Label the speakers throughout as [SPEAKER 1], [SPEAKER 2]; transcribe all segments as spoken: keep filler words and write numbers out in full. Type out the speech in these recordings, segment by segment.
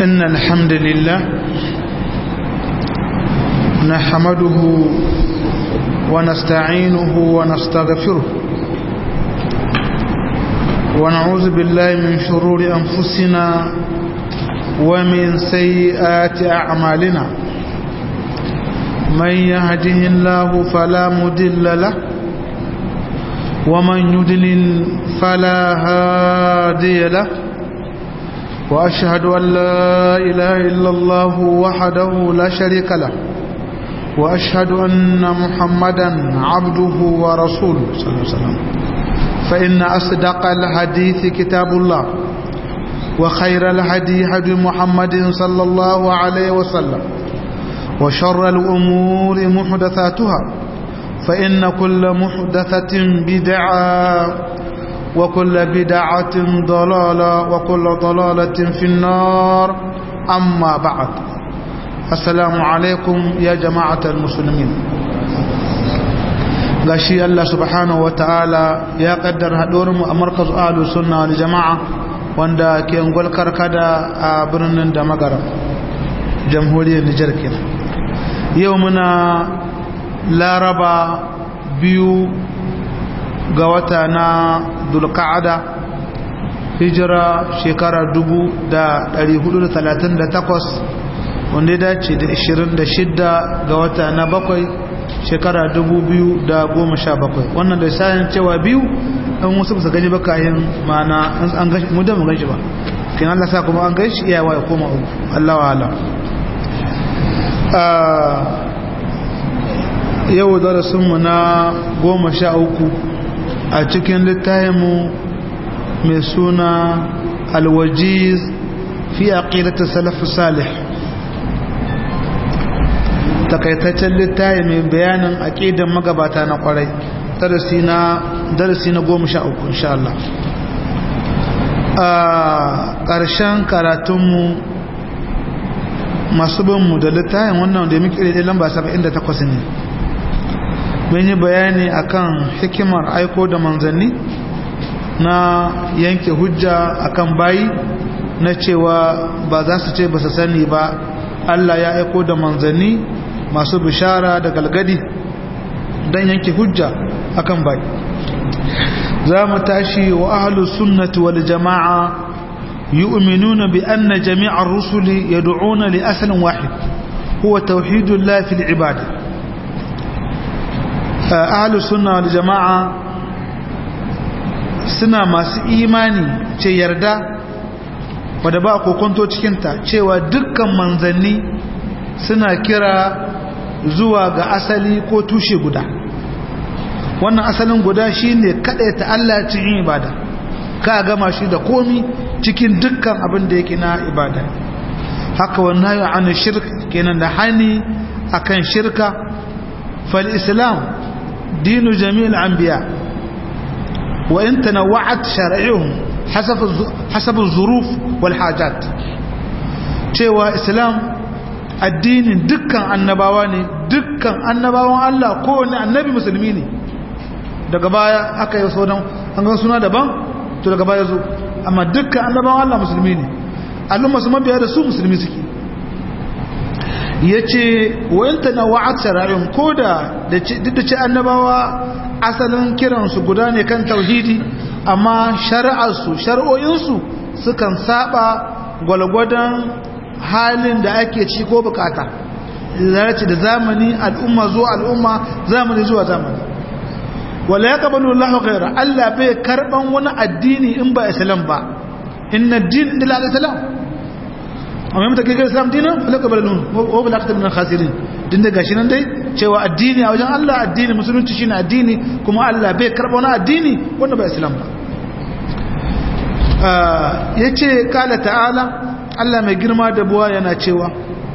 [SPEAKER 1] إن الحمد لله نحمده ونستعينه ونستغفره ونعوذ بالله من شرور أنفسنا ومن سيئات أعمالنا من يهده الله فلا مضل له ومن يضلل فلا هادي له وأشهد أن لا إله إلا الله وحده لا شريك له وأشهد أن محمدا عبده ورسوله صلى الله عليه وسلم فإن أصدق الحديث كتاب الله وخير الهدي هدي محمد صلى الله عليه وسلم وشر الأمور محدثاتها فإن كل محدثة بدعة وكل بدعة ضلالة وكل ضلالة في النار أما بعد السلام عليكم يا جماعة المسلمين gashi Allah subhanahu wa ta'ala ya kaddara haɗuwarmu a markaz ahlus sunna wal jama'a wanda ke ngol karkada a birnin da magara jamhuriyar Nijar kenan yau muna laraba biyu ga wata na dulqa'ada hijira shekara dubu da ɗari hudu da talatin da takwas wanda ya dace da ishirin da shidda ga wata na bakwai shekara dubu biyu da goma sha bakwai wannan da sayan cewa biyu an wasu ba su gani ba kayan mana an gashi mu da mu gashi ba kin Allah sa kuma an gashi iyawa ya koma uku Allah wa ala yau darasin mu na goma sha uku a cikin littafinmu mai suna alwajiz fi aqidati salaf salih takaitaccen littafi mai bayanin aqidan magabata na kwarai darasi na darasi na goma sha uku insha Allah a ƙarshen karatunmu masu binmu da littafin wannan da muke da lamba saba'in da takwas ne mun yi bayani akan hikimar aiko da manzanni na yanke hujja akan bayi na cewa ba za su ce ba su sani ba Allah ya aiko da manzanni masu bishara da galgadi don yanke hujja akan bayi za mu tashi wa ahlus sunnati wal jama'a yu'minuna bi anna jami'ar rusuli yad'una li aslin wahid huwa tauhidullah fil ibadah ahlus sunna wal jama'a suna masu imani ce yarda wadda ba kokonto cikinta cewa dukkan manzanni suna kira zuwa ga asali ko tushe guda wannan asalin guda shine ta Allah cikin ibada ka gama shi da komi cikin dukkan abin da yake na ibada haka wannan ya ana shirk kenan da hani akan shirka fal islam دين جميع الأنبياء وإن تنوعت شرائعهم حسب حسب الظروف والحاجات cewa islam addinin dukkan annabawa ne dukkan annabawan Allah kowane annabi musulmi ne daga baya aka yi sauran an ga suna daban to daga baya zo amma dukkan annabawan Allah musulmi ne al'umma su mabiya da su musulmi suke yace wayan tanawa'at shara'in koda da duk da ce annabawa asalin kiransu guda ne kan tauhidi amma shari'arsu shar'o'insu sukan saba gwalgwadon halin da ake ci ko bukata zarace da zamani al'umma zuwa al'umma zamani zuwa zamani wala yaqbalu Allahu ghayra Allah bai karban wani addini in ba islam ba inna ad-din inda al-islam amma mutake ga islam dinan falaka balun wa balaqta min al-khasirin din da gashi nan dai cewa addini a wajen Allah addini musulunci shine addini kuma Allah bai karba wani addini wanda ba islam ba yace kala ta'ala Allah mai girma da buwa yana cewa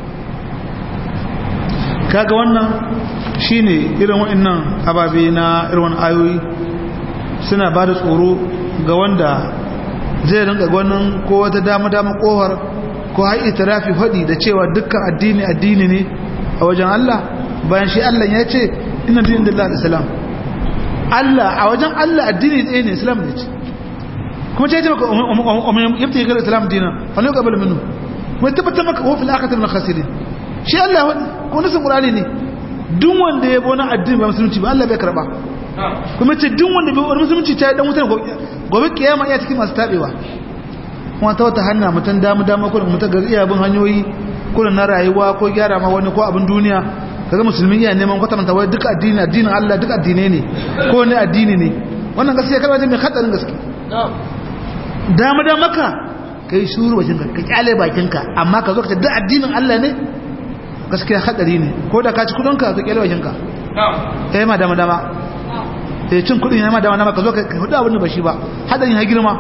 [SPEAKER 1] kaga wannan shine irin wa'annan ababe na irin ayoyi suna ba da tsoro ga wanda zai rinka gwanin ko wata dama dama kohar ko har itirafi faɗi da cewa dukkan addini addini ne a wajen Allah bayan shi Allah ya ce inna dinin lillahi islam Allah a wajen Allah addini ɗaya ne islam ne ce kuma ce ce maka umman yabta ga islam dina fa ne qabala minhu wai tabbata maka wa fil akhirati min khasirin shi Allah wani ko nasin Qur'ani ne duk wanda ya bona addini ba musulunci ba Allah bai karba kuma ce duk wanda bai musulunci ta dan wutar gobe kiyama iya cikin masu tabewa kuma ta wata hanna mutan damu damu ko mutan ga iya bin hanyoyi ko na rayuwa ko gyara ma wani ko abin duniya kaga musulmi iya neman kwatanta wai duk addini addinin Allah duk addine ne ko ne addini ne wannan gaskiya kalma ce mai hadarin gaske damu da maka kai shuru bakinka ka kyale bakinka amma ka zo ka ce duk addinin Allah ne gaskiya hadari ne ko da ka ci kudinka ka kyale bakinka eh ma dama dama eh cin kudin ne ma dama dama ka zo ka hudu abin da ba shi ba hadarin ya girma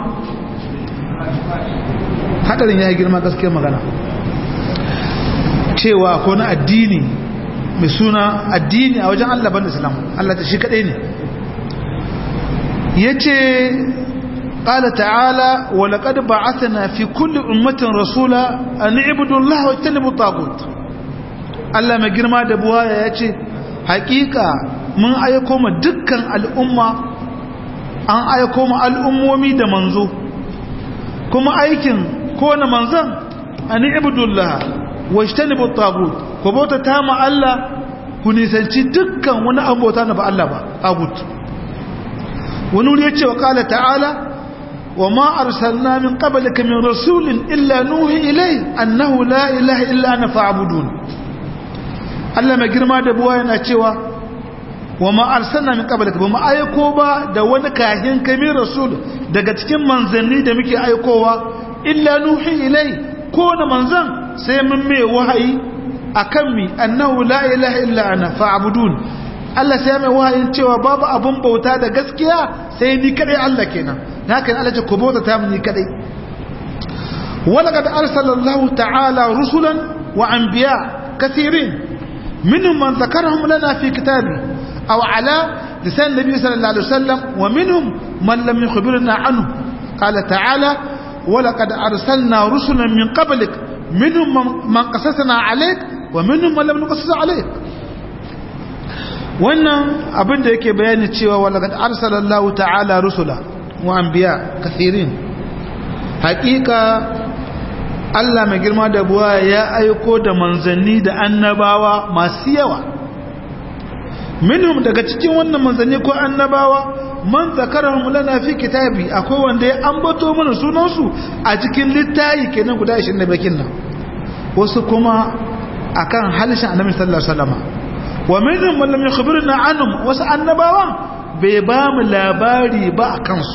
[SPEAKER 1] hadarin ya girma gaskiya magana cewa ko na addini mai suna addini a wajen Allah ban Islam Allah ta shi kadai ne yace قال تعالى ولقد بعثنا في كل أمة رسولا أن اعبدوا الله واجتنبوا الطاغوت Allah mai girma da buwaya ya ce hakika mun aiko ma dukkan al'umma an aiko ma al'ummomi da manzo kuma aikin ko na manzon an ibudullah wajtanibu at-taghut ko bauta ta ma Allah ku nisanci dukkan wani abota na ba Allah ba tagut wani wuri ya ce wa qala ta'ala وما أرسلنا من قبلك من رسول إلا نوحي إليه أنه لا إله إلا أنا فاعبدون Allah mai girma da buwa yana cewa wa ma arsalna min qablika ba mu aiko ba da wani kahin kamar rasul daga cikin manzanni da muke aikowa illa nuhi ilai ko na manzan sai mun mai wahayi akan mi annahu la ilaha illa ana fa'budun Allah sai mai wahayin cewa babu abun bauta da gaskiya sai ni kadai Allah kenan haka Allah ce ku bauta ta ni kadai walaqad arsalallahu ta'ala rusulan wa anbiya kathirin منهم من ذكرهم لنا في كتابه أو على لسان النبي صلى الله عليه وسلم ومنهم من لم يخبرنا عنه قال تعالى ولقد أرسلنا رسلا من قبلك منهم من قصصنا عليك ومنهم من لم نقصص عليك wannan abin da yake bayani cewa walaqad arsalallahu ta'ala rusula wa anbiya kathirin haqiqa Allah mai girma da buwa ya aiko da manzanni da annabawa masu yawa minhum daga cikin wannan manzanni ko annabawa man zakarahum lana fi kitabi akwai wanda ya ambato mana sunansu a cikin littafi kenan guda ashirin da bakin nan wasu kuma akan halishin annabi sallallahu alaihi wasallam wa minhum man lam yukhbirna anhum wasu annabawan bai ba mu labari ba akan su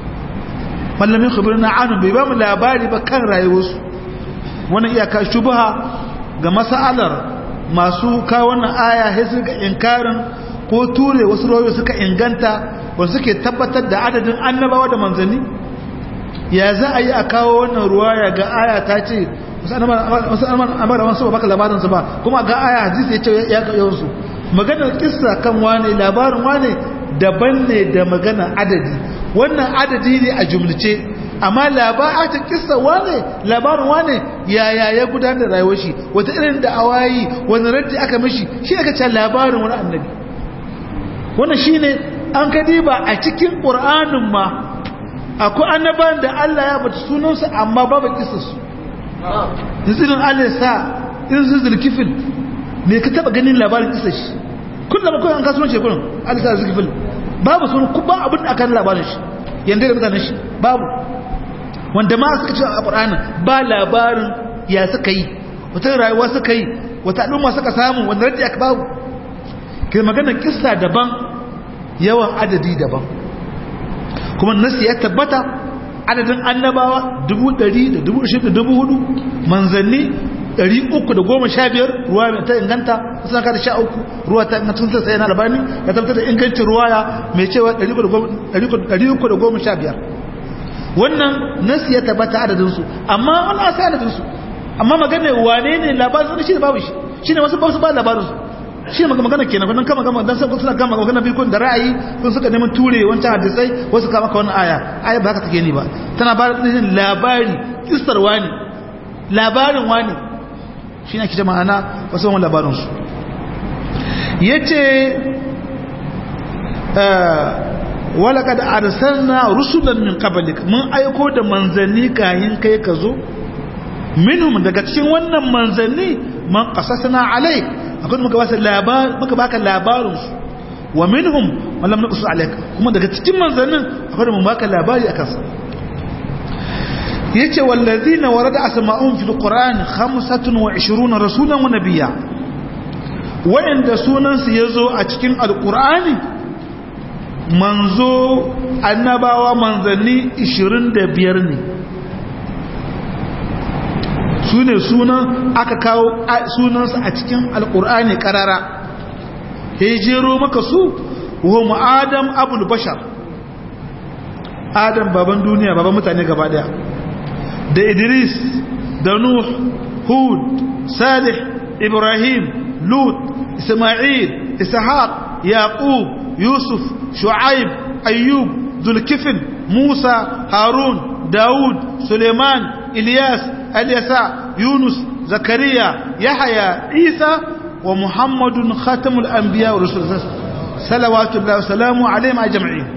[SPEAKER 1] man lam yukhbirna anhum bai ba mu labari ba kan rayuwarsu wannan iyaka shubha ga masalar masu kawo wannan aya sai suka inkarin ko ture wasu rawayoyi suka inganta wanda suke tabbatar da adadin annabawa da manzanni ya za a yi a kawo wannan ruwaya ga aya ta ce wasu annabawa wasu ba baka labarin su ba kuma ga aya hadisi ya ce ya kawo su maganar kissa kan wane labarin wane daban ne da magana adadi wannan adadi ne a jumlace amma labarin kissa wane labarin wane yaya ya gudanar da rayuwar shi wata irin da awayi wani raddi aka mishi shi aka ce labarin wani annabi wannan shine an kadiba a cikin qur'anin ma akwai annaban da Allah ya bata sunansu amma babu kissarsu zirin Allah sa in zuzul kifil me ka taba ganin labarin kissar shi kullum akwai an kasuwan shi kullum Allah sa zuzul kifil babu sunan ba abin da aka labarin shi yanda da mutanen shi babu wanda ma suka ce a ƙur'anin ba labarin ya suka yi wata rayuwa suka yi wata al'umma suka samu wanda raddi aka babu ke magana kissa daban yawan adadi daban kuma nasi ya tabbata adadin annabawa dubu ɗari da dubu ashirin da dubu hudu manzanni ɗari uku da goma sha biyar ruwa ta inganta suna kada sha uku ruwa ta inganta sai na albani ya tabbatar da ingancin ruwaya mai cewa ɗari uku da goma sha biyar wannan nasi ya tabbata adadinsu amma wani asa adadinsu amma magana wane ne labarin wani shi da babu shi shi ne wasu basu ba labarinsu shi ne magana kenan wannan kama gama don suna gama magana biyu da ra'ayi kun suka neman ture wancan hadisai wasu kama ka wannan aya aya ba haka take ni ba tana ba da labari kistar wani labarin wani shi ne ake ma'ana wasu wani labarinsu ya ce walaqad arsalna rusulan min qablik mun aiko da manzanni kayin kai ka zo minhum daga cikin wannan manzanni man qasasna alayk akwai muka baka labar muka baka labarin su wa minhum man lam naqsus alayk kuma daga cikin manzannin akwai mun baka labari akan sa yace wallazina warada asma'un fil qur'an khamsatun wa ishruna rasulan wa nabiyya wa'inda sunan su yazo a cikin alqur'ani manzo annabawa manzanni ishirin da biyar ne su ne sunan aka kawo sunansa a cikin alkur'ani karara ya jero maka su wa adam abul bashar adam baban duniya baban mutane gaba daya da idris da nuh hud salih ibrahim lut isma'il ishaq yaqub yusuf shu'aib ayyub zulkifl musa harun daud suleiman ilyas اليساء يونس زكريا يحيى عيسى ومحمد خاتم الأنبياء والرسل صلوات الله وسلامه عليهم أجمعين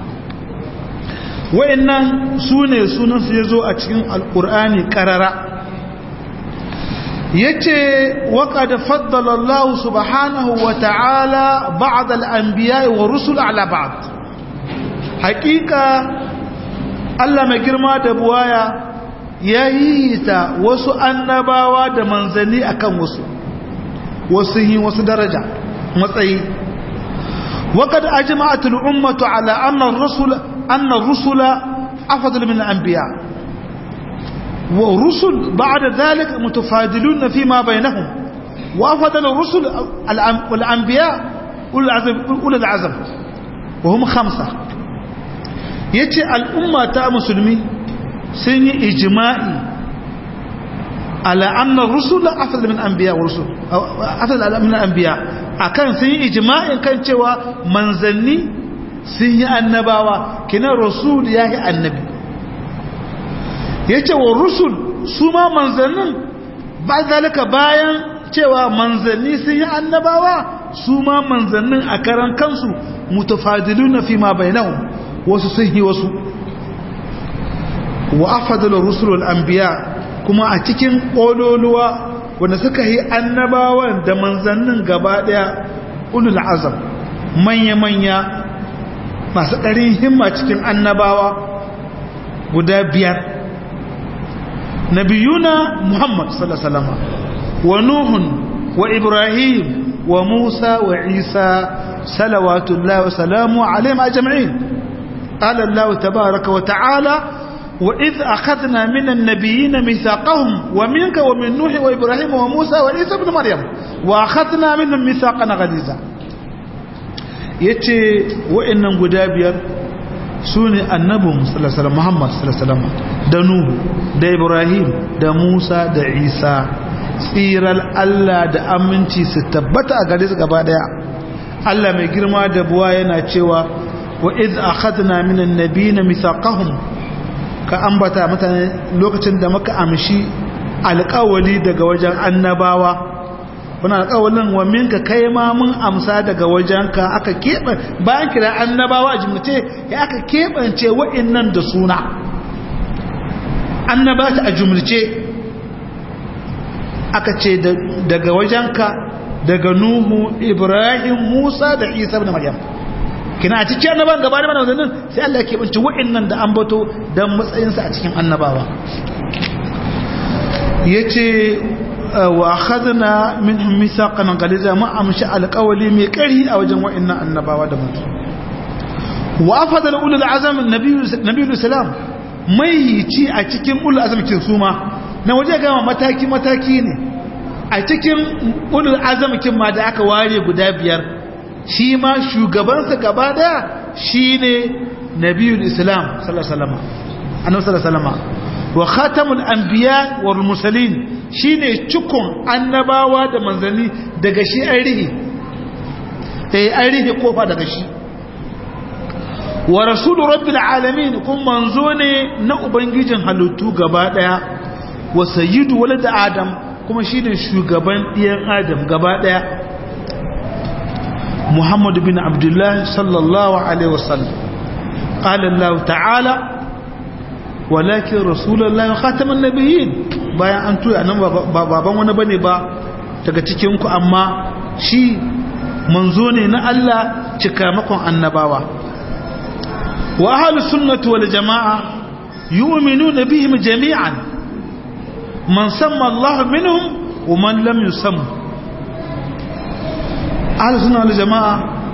[SPEAKER 1] وإن سونة سونة سيزو أتكين القرآن كررا يتي وقد فضل الله سبحانه وتعالى بعض الأنبياء والرسل على بعض حقيقة الله مجرما دبوايا ya yi ta wasu annabawa da manzanni akan wasu wasu yi wasu daraja matsayi وقد أجمعت الأمة على أن الرسل أن الرسل أفضل من الأنبياء والرسل بعد ذلك متفاضلون فيما بينهم وأفضل الرسل والأنبياء أولي العزم وهم خمسة يتي الأمة تا مسلمين سن إجماعي على أن الرسل أفضل من الأنبياء والرسل أفضل من الأنبياء أكان سن إجماعي كان توا منزلني سن النبوة كنا رسول يا النبي yace wa rusul su ma manzannin ba zalika bayan cewa manzanni sun yi annabawa su ma manzannin a karan kansu mutafadiluna fi ma bainahum wasu sun yi wasu wa afdalu rusulul anbiya kuma a cikin kololuwa wanda suka yi annabawan da manzannin gaba daya ulul azam manya manya masu ƙarin himma cikin annabawa guda biyar نبينا محمد صلى الله عليه وسلم ونوح وإبراهيم وموسى وعيسى صلوات الله وسلامه عليهم أجمعين قال الله تبارك وتعالى وإذ أخذنا من النبيين ميثاقهم ومنك ومن نوح وإبراهيم وموسى وعيسى بن مريم وأخذنا منهم ميثاقا غليظا يتي وإن غدابيا سوني النبي صلى الله عليه وسلم محمد صلى الله عليه وسلم da Nuhu da Ibrahim da Musa da Isa tsirar Allah da aminci su tabbata a gare su gaba daya Allah mai girma da buwa yana cewa wa iz akhadna minan nabiyina mithaqahum ka ambata mutane lokacin da muka amshi alƙawali daga wajen annabawa wannan alƙawalin wa minka kai ma mun amsa daga wajenka aka keba bayan kira annabawa a jumlace ya aka kebance wa'annan da suna annabata a jumlace aka ce daga wajenka daga Nuhu Ibrahim Musa da Isa ibn Maryam kina a cikin annabawan gaba da manzannin sai Allah ya kebance wa'annan da ambato dan matsayinsa a cikin annabawa yace wa akhadna minhum mithaqan ghaliza ma amshi alqawli mai kari a wajen wa'annan annabawa da mutum wa afadal ulul azam nabiyyu nabiyyu salam mai ci a cikin ulul azam kin suma na waje ga mataki mataki ne a cikin ulul azam kin ma da aka ware guda biyar shi ma shugaban sa gaba daya shine nabiyyu islam sallallahu alaihi wasallam annabi sallallahu alaihi wasallam wa khatamul anbiya wal mursalin shine cikon annabawa da manzanni daga shi an rihi eh an rihi kofa daga shi wa rasulu rabbil alamin kun manzo ne na ubangijin halittu gaba daya wa sayyidu walad adam kuma shine shugaban diyan adam gaba daya muhammad bin abdullah sallallahu alaihi wasallam qala allah ta'ala ولكن رسول الله خاتم النبيين bayan an tuya nan ba baban wani bane ba daga cikin ku amma shi manzo ne na Allah cikamakon annabawa wa ahlus sunnati wal jamaa yu'minuna bihim jami'an man samma Allah minhum wa man lam yusamma ahlus sunna wal jamaa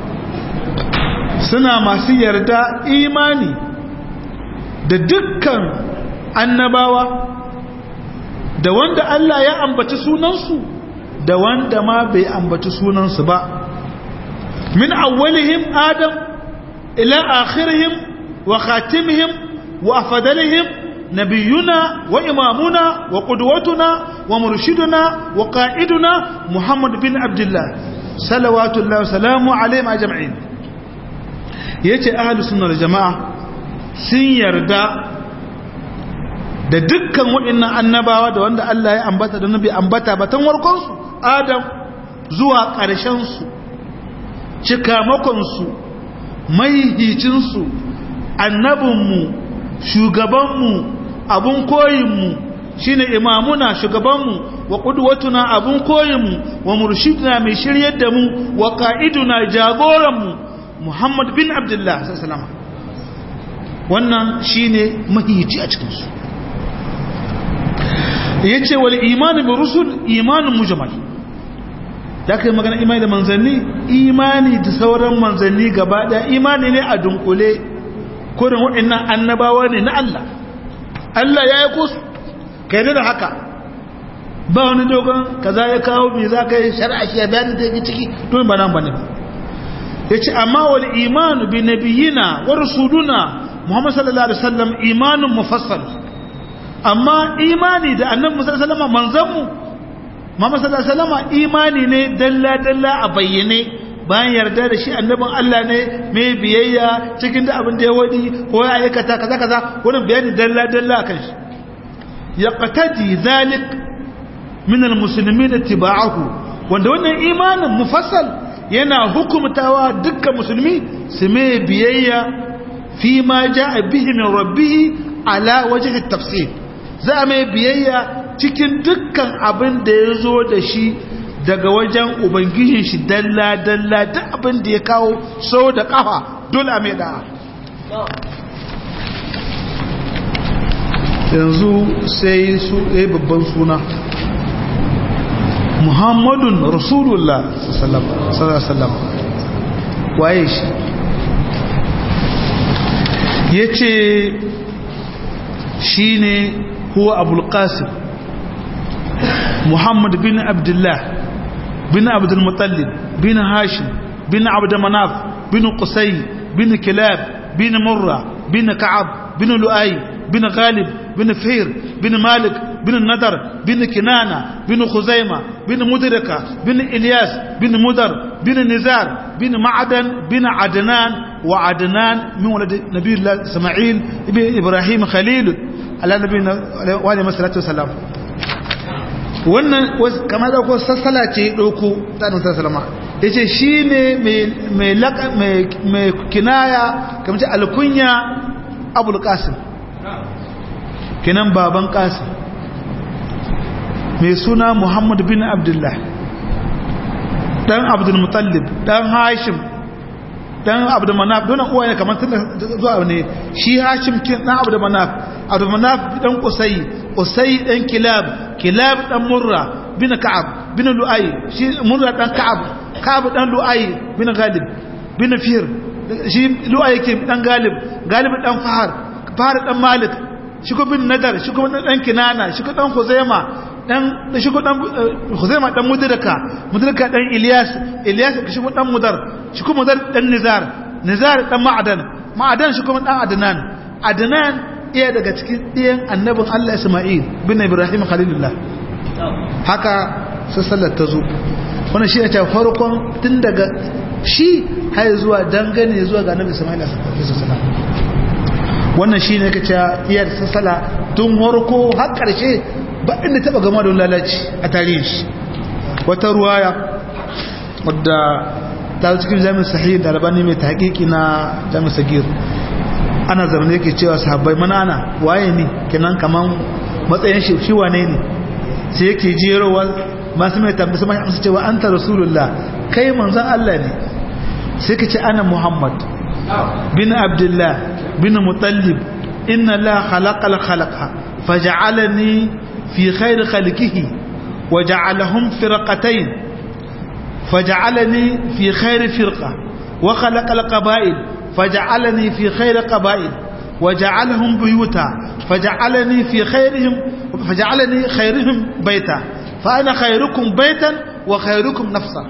[SPEAKER 1] suna masu yarda imani da dukkan annabawa da wanda Allah ya ambaci sunansu da wanda ma bai ambaci sunansu ba min awwalihim adam ila akhirihim wa khatimihim wa afdalihim nabiyuna wa imamuna wa qudwatuna wa murshiduna wa qa'iduna Muhammad bin Abdullah salawatullahi wa salamu alayhi ajma'in yace ahlus sunna wal jamaa sun yarda da dukkan waɗannan annabawa da wanda Allah ya ambata da nabi ambata batan warkon su Adam zuwa ƙarshen su cikamakon su maihicin su annabin mu shugaban mu abun koyin mu shine imamuna shugaban mu wa qudwatuna abun koyin mu wa murshiduna mai shiryar da mu wa qa'iduna jagoran mu Muhammad bin Abdullah sallallahu alaihi wasallam wannan shine mahiyici a cikin su yace wal iman bi rusul imanun mujmal da kai magana imani da manzanni imani da sauran manzanni gaba da imani ne a dunkule kurin waɗannan annabawa ne na Allah Allah ya yi su kai da haka ba wani dogon kaza ya kawo me za ka yi shar'a shi ya bayani da ciki don ba nan bane yace amma wal iman bi nabiyina wa rusuluna Muhammad sallallahu alaihi wasallam imanun mufassal amma imani da annabi sallallahu alaihi wasallam manzanmu Muhammad sallallahu alaihi wasallam imani ne dalla dalla a bayyane bayan yarda da shi annabin Allah ne mai biyayya cikin da abin da ya wadi ko ya aikata kaza kaza wannan bayani dalla dalla akan shi yaqtadi zalik min almuslimin ittiba'uhu wanda wannan imanin mufassal yana hukumtawa dukkan musulmi su mai biyayya fi ma ja'a bihi min rabbih ala wajhi at-tafsir za mai biyayya cikin dukkan abin da ya zo da shi daga wajen ubangijin shi dalla dalla duk abin da ya kawo sau da kafa dole a mai da'a yanzu sai su ɗaya babban suna muhammadun rasulullah sallallahu alaihi wasallam waye shi yace shine huwa abul qasim muhammad bin abdullah bin abdul muttalib bin hashim bin abd manaf bin qusay bin kilab bin murra bin ka'ab bin lu'ay bin ghalib bin fihir bin malik bin nadar bin kinana bin khuzaima bin mudrika bin ilyas bin mudar bin nizar bin ma'dan bin adnan wa adnan min walad nabiyullah isma'il ibn ibrahim khalil ala nabiyina wa alayhi salatu wasalam wannan kamar da ko sassala ce dauko ta annabi sallama yace shine mai mai mai mai kinaya kamar ce alkunya abul qasim kenan baban qasim mai suna muhammad bin abdullah dan abdul muttalib dan hashim dan abdul manaf don uwa ne kamar zuwa ne shi hashim kin dan abdul manaf abdul manaf dan qusay qusay dan kilab kilab dan murra bin ka'ab bin lu'ay shi murra dan ka'ab ka'ab dan lu'ay bin ghalib bin fir shi lu'ay ke dan galib galib dan fahar fahar dan malik shi ko bin nadar shi ko dan kinana shi ko dan khuzaima dan shi ko dan khuzaima dan mudraka mudraka dan ilyas ilyas shi ko dan mudar shi ko mudar dan nizar nizar dan ma'adan ma'adan shi ko dan adnan adnan iya daga cikin ɗiyan annabin Allah Isma'il bin Ibrahim Khalilullah haka sallar ta zo wannan shi ne ta farkon tun daga shi har zuwa dangane zuwa ga annabi Isma'il sallallahu alaihi wasallam wannan shi ne kace iyar sassala tun warko har ƙarshe ba inda taba gama da lalaci a tarihin shi wata ruwaya wadda ta cikin jami'in sahih da albani mai tahqiqi na jami'in sagir ana zamanin yake cewa sahabbai mana ana waye ne kenan kaman matsayin shi shi wane ne sai yake jerowa masu mai tambayi su mai amsa cewa anta rasulullah kai manzon Allah ne sai kace ana muhammad bin abdullah bin mutallib inna la khalaqal khalaqa faj'alani fi khair khalqihi waja'alahum firqatayn faj'alani fi khair firqa wa khalaqal qaba'il faj'alani fi khair qaba'il وجعلهم بيوتا فجعلني في خيرهم فجعلني خيرهم بيتا فأنا خيركم بيتا وخيركم نفسا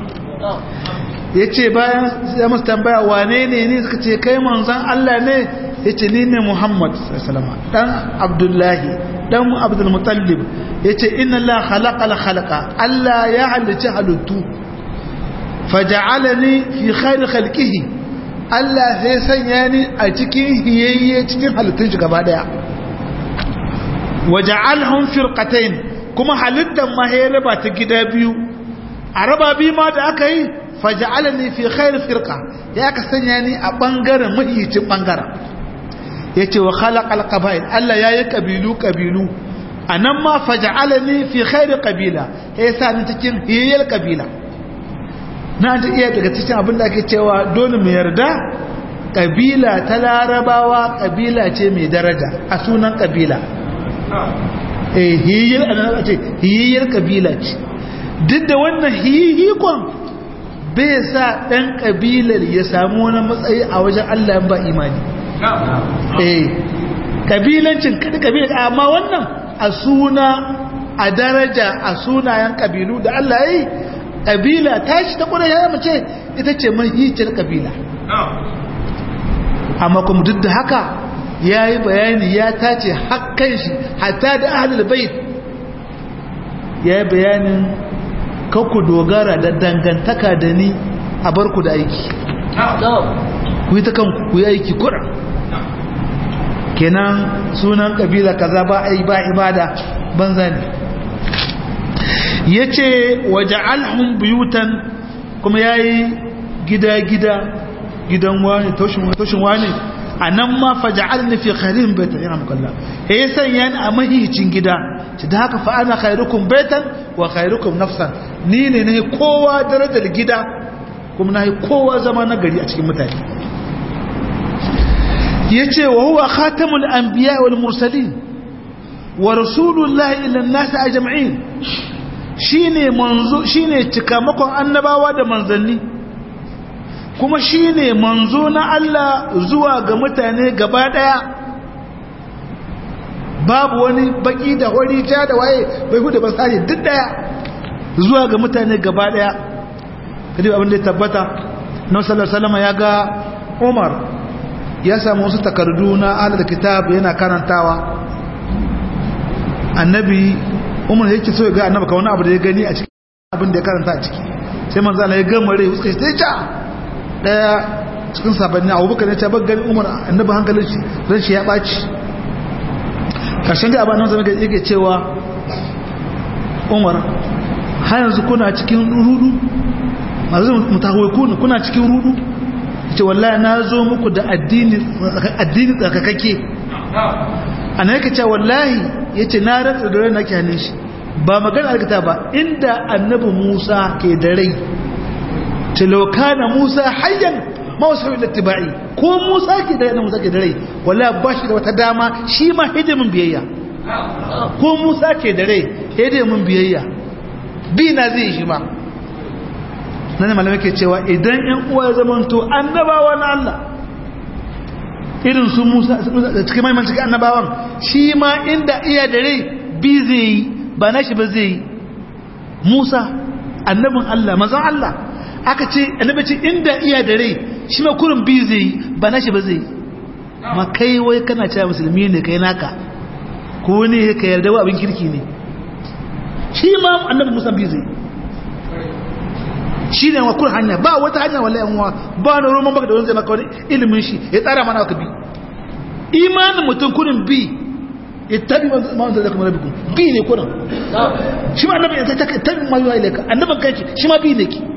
[SPEAKER 1] yace bayan ya musu tambaya wane ne ne suka ce kai manzon Allah ne yace ni ne Muhammad sallallahu alaihi wasallam dan Abdullahi dan Abdul Muttalib yace inna Allah khalaqal khalaqa Allah ya halice halittu faja'alani fi khair khalqihi Allah sai sanya ni a cikin hiyayye cikin halittun shi gaba daya waja'alhum firqatayn kuma halittan ma ya raba ta gida biyu a raba biyu ma da aka yi faja'alani fi khair firqa ya ka sanya ni a bangaren mahiyicin bangaren yace wa khalaqal qaba'il Allah yayi kabilu kabilu anan ma faja'alani fi khair qabila ya sa ni cikin hiyayyar kabila na ta iya daga cikin abin da ake cewa dole mu yarda kabila ta larabawa kabila ce mai daraja a sunan kabila eh hiyar annabi ce hiyar kabila ce duk da wannan hihikon bai sa dan kabilar ya samu wani matsayi a wajen Allah ba imani eh kabilancin kada kabila amma wannan a suna a daraja a sunayen kabilu da Allah yayi kabila tashi ta kula ya mace ita ce mahicin kabila amma kuma duk da haka ya yi bayani ya tace hakkan shi hatta da ahlul bait ya yi bayanin kakku dogara da dangantaka da ni a barku da aiki ku yi ta kanku ku yi aiki kura kenan sunan kabila kaza ba ai ba ibada banza ne yace waja'alhum buyutan kuma yayi gida-gida gidan wani toshin toshin wani anan ma faja'alni fi khairin baitan yana mukalla eh sanya ni a mahicin gida ci da haka fa ana khairukum baitan wa khairukum nafsan ni ne ne kowa darajar gida kuma nayi kowa zama na gari a cikin mutane yace wa huwa khatamul anbiya wal mursalin wa rasulullahi ila an-nas ajma'in shine manzo shine cikamakon annabawa da manzanni kuma shine manzo na Allah zuwa ga mutane gaba daya babu wani baki da hori ta da waye bai huda ba sai duk daya zuwa ga mutane gaba daya kadi abin da tabbata na sallallahu alaihi wasallam ya ga Umar ya samu wasu takardu na ahlul kitab yana karantawa annabi Umar yake so ya ga annabi ka wani abu da ya gani a cikin abin da ya karanta a ciki sai manzo Allah ya gama rai suka ce ta daya cikin sabanni Abubakar ya ce ba gani Umar annabi hankalin shi ran shi ya baci karshen da abin nan yake cewa Umar har yanzu kuna cikin rudu mazu mutahawikun kuna cikin rudu ce wallahi na zo muku da addini addini tsakakake ana yake cewa wallahi yace na rantsa da raina nake hannun shi ba magana alkita ba inda annabi Musa ke da rai tilokana Musa hayyan ma wasu ittiba'i ko Musa ke da rai Musa ke da rai wallahi ba shi da wata dama shi ma hidimin biyayya ko Musa ke da rai hidimin biyayya bi na zai shi ma nan malamai ke cewa idan ƴan uwa zamanto annabawa na Allah irin su Musa da cikin maiman cikin annabawan shi ma inda iya da rai bi zai yi ba na shi ba zai yi Musa annabin Allah mazan Allah aka ce annabi ce inda iya da rai shi ma kurin bi zai yi ba na shi ba zai yi ma kai wai kana cewa musulmi ne kai naka ko ne ka yarda wa abin kirki ne shi ma annabi Musa bi zai shi ne wa kun hanya ba wata hanya wallahi yan uwa ba na roman baka da wani zai maka wani ilimin shi ya tsara mana ka bi imanin mutum kurin bi ittabi ma anzala lakum rabbukum bi ne kurin shi ma annabi ya ta tabi ma yuwa ilaka annabin kai shi ma bi ne ki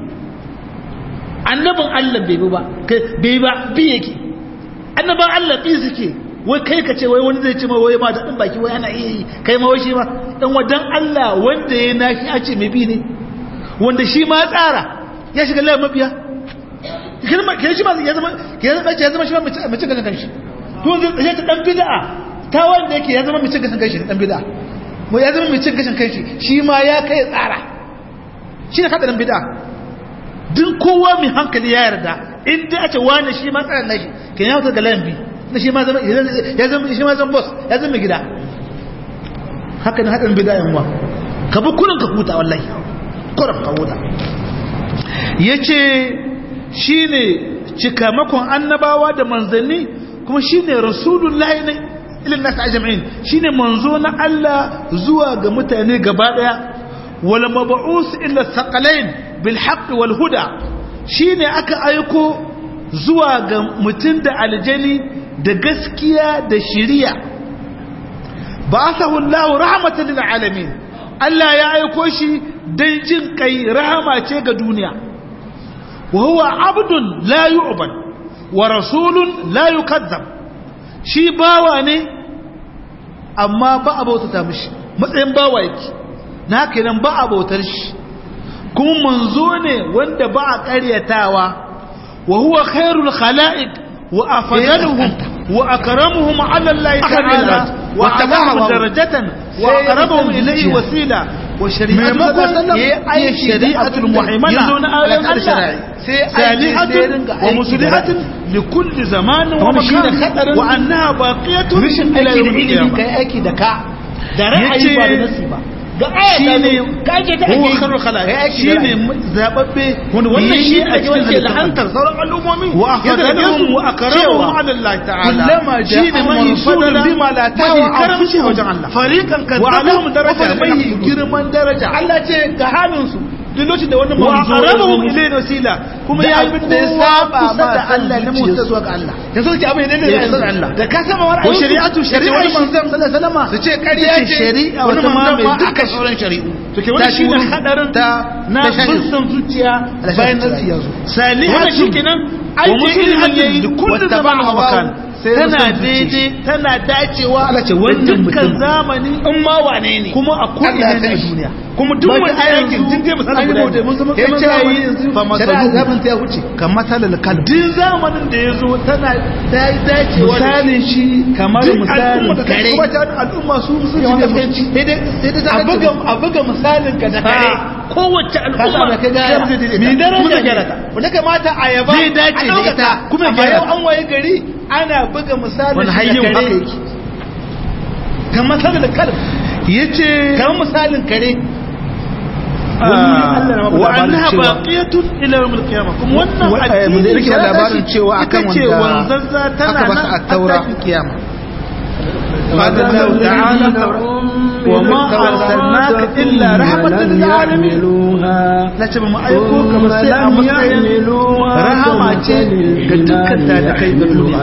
[SPEAKER 1] annabin Allah bai bi ba bai ba bi yake annaban Allah bi suke wai kai ka ce wai wani zai ce mai wai ma daɗin baki wai ana iya yi kai ma wai shi ma dan wadan Allah wanda ya nashi a ce mai bi ne wanda shi ma tsara ya shiga layin mabiya kirma ke shi ma ya zama ya zama ya zama shi ma mace ga kanshi to zai ta dan bid'a ta wanda yake ya zama mace ga kanshi dan bid'a mu ya zama mace ga kanshi shi ma ya kai tsara shi ne hadarin bid'a duk kowa mai hankali ya yarda in dai a ce wani shi ma tsaran nashi ke ya wuta ga layin bi na shi ma zama ya zama shi ma zama boss ya zama gida haka ne hadarin bid'a yan uwa ka bi kurin ka huta wallahi kurin ka huta yace shine cikamakon annabawa da manzanni kuma shine rasulullahi ne ilin nas ajma'in shine manzo na Allah zuwa ga mutane gaba daya wal mab'us illa thaqalain bil haqq wal huda shine aka aiko zuwa ga mutun da aljani da gaskiya da shari'a ba'athahu Allahu rahmatan lil alamin Allah ya aiko shi dan jin kai rahama ce ga duniya وهو عبد لا يعبد ورسول لا يكذب shi bawa ne amma ba a bautata mishi matsayin bawa yake na kenan ba a bautar shi kuma manzo ne wanda ba a karyatawa wa huwa khairul khalaiq wa afdaluhum wa akramuhum ala Allah ta'ala wa tabahu darajatan wa aqrabuhum ilayhi wasila وشريعة المحيمنة سالحة ومسلحة لكل زمان ومكان وأنها باقية إلى يوم القيامة shine huwa khairul khalaiq shine zababbe wanda shi a cikin la'antar sauran al'ummomi wa akhadahu wa akramu ala Allah ta'ala kullama shine mai fadala bima la tawa karamci wajen Allah fariqan kadzabu daraja mai girman daraja Allah ce ga halin su duk lokacin da wani manzo wa arabuhum ilayhi wasila kuma ya yi da ya saba ma da Allah ne musu zuwa ga Allah da so ki abin da ne da Allah da ka saba wani shari'atu shari'a manzon sallallahu alaihi wasallam su ce kariya ce shari'a wata ma mai duka sauran shari'u to ke wannan shine hadarin ta na bussan zuciya bayan nasi yazo salihatu shikenan aiki ilimin yayi kullu zaman wa makan tana daidai tana dacewa wannan dukkan zamani in ma wane ne kuma a ko'ina ne a duniya kuma duk wani ayakin jin dai misalin guda mun zama kamar zamani fa masalu zaman ta wuce kamar masalal kal din zamanin da yazo tana dai dacewa misalin shi kamar misalin kare kuma ta al'umma su su ne sai dai sai dai a buga a buga misalin ka da kare kowace al'umma mi daraja garata wanda kamata a yaba zai dace da ita kuma yau an waye gari ana buga misalin da kare kamar misalin kalb yace kamar misalin kare wa annaha baqiyatun ila yawm al-qiyamah kuma wannan addini da yake labarin cewa akan wanda wanzanza tana nan a taura kiyama قال الله تعالى وما أرسلناك إلا رحمة للعالمين لا تبقى ما أيقوك بسيء مستعين رحمة كدك التالكي بالدنيا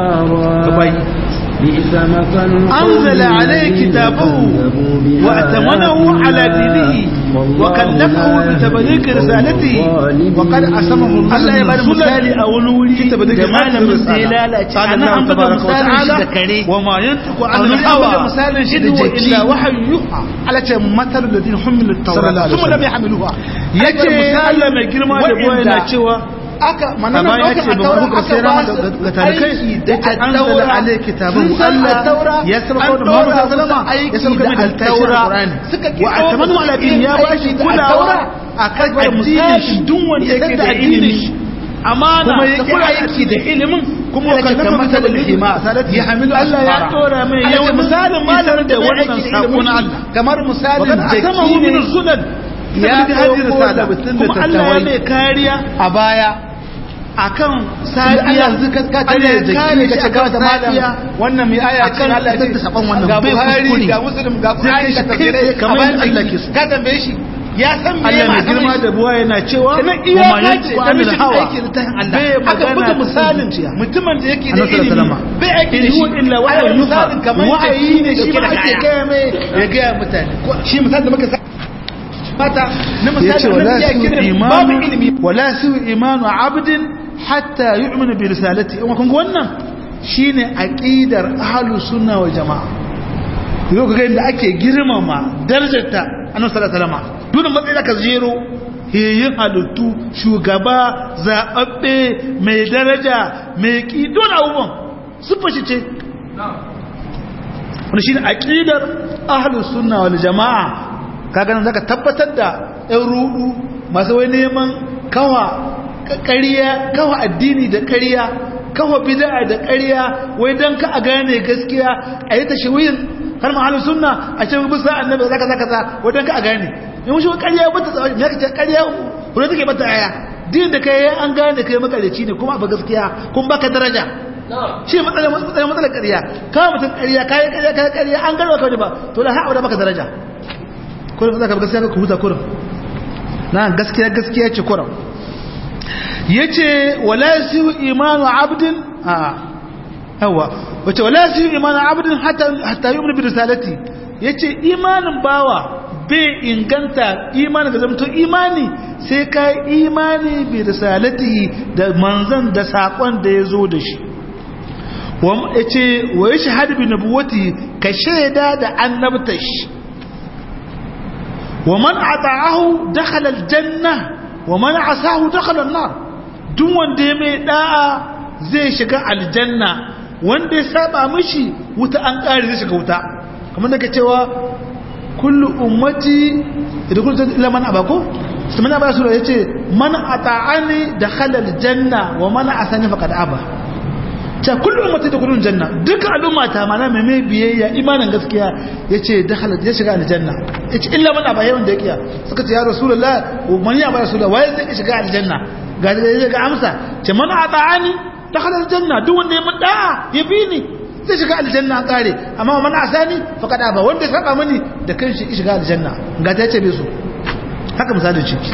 [SPEAKER 1] أنزل عليه كتابه وأتمنه على دينه وكلفه بتبليغ رسالته وقد أسمه الله يبارك مثالي أولولي جمال الرسالة أنا أنبت مثالي وما ينطق عن الهوى إذ إلا وحي يوحى على مثل الذين حملوا التوراة ثم لم يحملوها يجي الله ما يجرم على cewa aka manana dauka a taura aka ba su aiki da anzala alai kitabun Allah ya sarfa da Muhammad sallallahu alaihi wasallam ya sarfa da taura suka ki wa atamanu ala bin ya bashi kulawa akan addinin shi duk wanda yake da ilimi amana kuma yake aiki da ilimin kuma kallafa mata da hima ya hamilu Allah ya tora mai yawan misalin malamin da wannan sako na Allah kamar misalin da kini min sunan ya hadi risala kuma Allah ya mai kariya a baya akan safiya yanzu ka tare da kare ka shiga da malama wannan mai aya ce Allah ya tsaya saban wannan bai kuskure ga muslim ga Qur'ani ka tafsire kamar Allah ke ka tambaye shi ya san me Allah mai girma da buwa yana cewa kuma yace da mishi aiki da tahin Allah aka buga misalin mutumin da yake da ilimi bai aiki da shi illa wa'ayi misalin kamar wa'ayi ne shi ba ake kai mai ya ga mutane shi misalin da muka mata na misalin da yake babu ilimi wala su imanu abdin hatta yu'minu bi risalati in kun ga wannan shine aqidar ahlus sunna wal jamaa yau ga inda ake girmama darajarta annabi sallallahu alaihi wasallam duk matsayin da ka jero yin halittu shugaba zababbe mai daraja mai kidon abubuwan su fashi ce wani shine aqidar ahlus sunna wal jamaa kaga nan zaka tabbatar da ɗan rudu masu wai neman kawa ƙariya kawa addini da ƙariya kawa bid'a da ƙariya wai dan ka a gane gaskiya a yi tashwiyin har mahalin sunna a ce bisa annabi zaka zaka za wai dan ka a gane in shi ƙariya bata tsawon ya kace ƙariya wani take bata aya din da kai an gane kai makareci ne kuma ba gaskiya kuma baka daraja shi matsalar matsalar matsalar ƙariya ka mutum ƙariya kai ƙariya kai ƙariya an gano ka ba to la ha'a da baka daraja kullum zaka gaskiya ka huta kullum na gaskiya gaskiya ce kullum yace wala yasihu imanu abdin a yawa wace wala yasihu imanu abdin hatta hatta yu'minu bi risalati yace imanin bawa bai inganta imanin da zamto imani sai kai imani bi risalati da manzon da sakon da yazo da shi wa yace wa yashhadu bi nubuwati ka shaida da annabtashi wa man ata'ahu dakhala aljanna wa man asahu dakhala an-nar duk wanda ya mai da'a zai shiga aljanna wanda ya saba mishi wuta an kare zai shiga wuta kamar da ke cewa kullu ummati idkhulu illa man abako sai man abaya sura yace man ata'ani dakhala aljanna wa man asani faqad aba ta kullu ummati idkhulu aljanna duka al'umma ta mana mai mai biyayya imanin gaskiya yace dakhala ya shiga aljanna yace illa man abaya wanda yake suka ce ya rasulullah man ya abaya rasulullah waye zai shiga aljanna ga ga amsa ce man ata'ani dakhala aljanna duk wanda ya mun da'a ya bi ni zai shiga aljanna an kare amma man asani faqad aba wanda saba mani da kanshi ya shiga aljanna ga ta ce bai so haka misalin ciki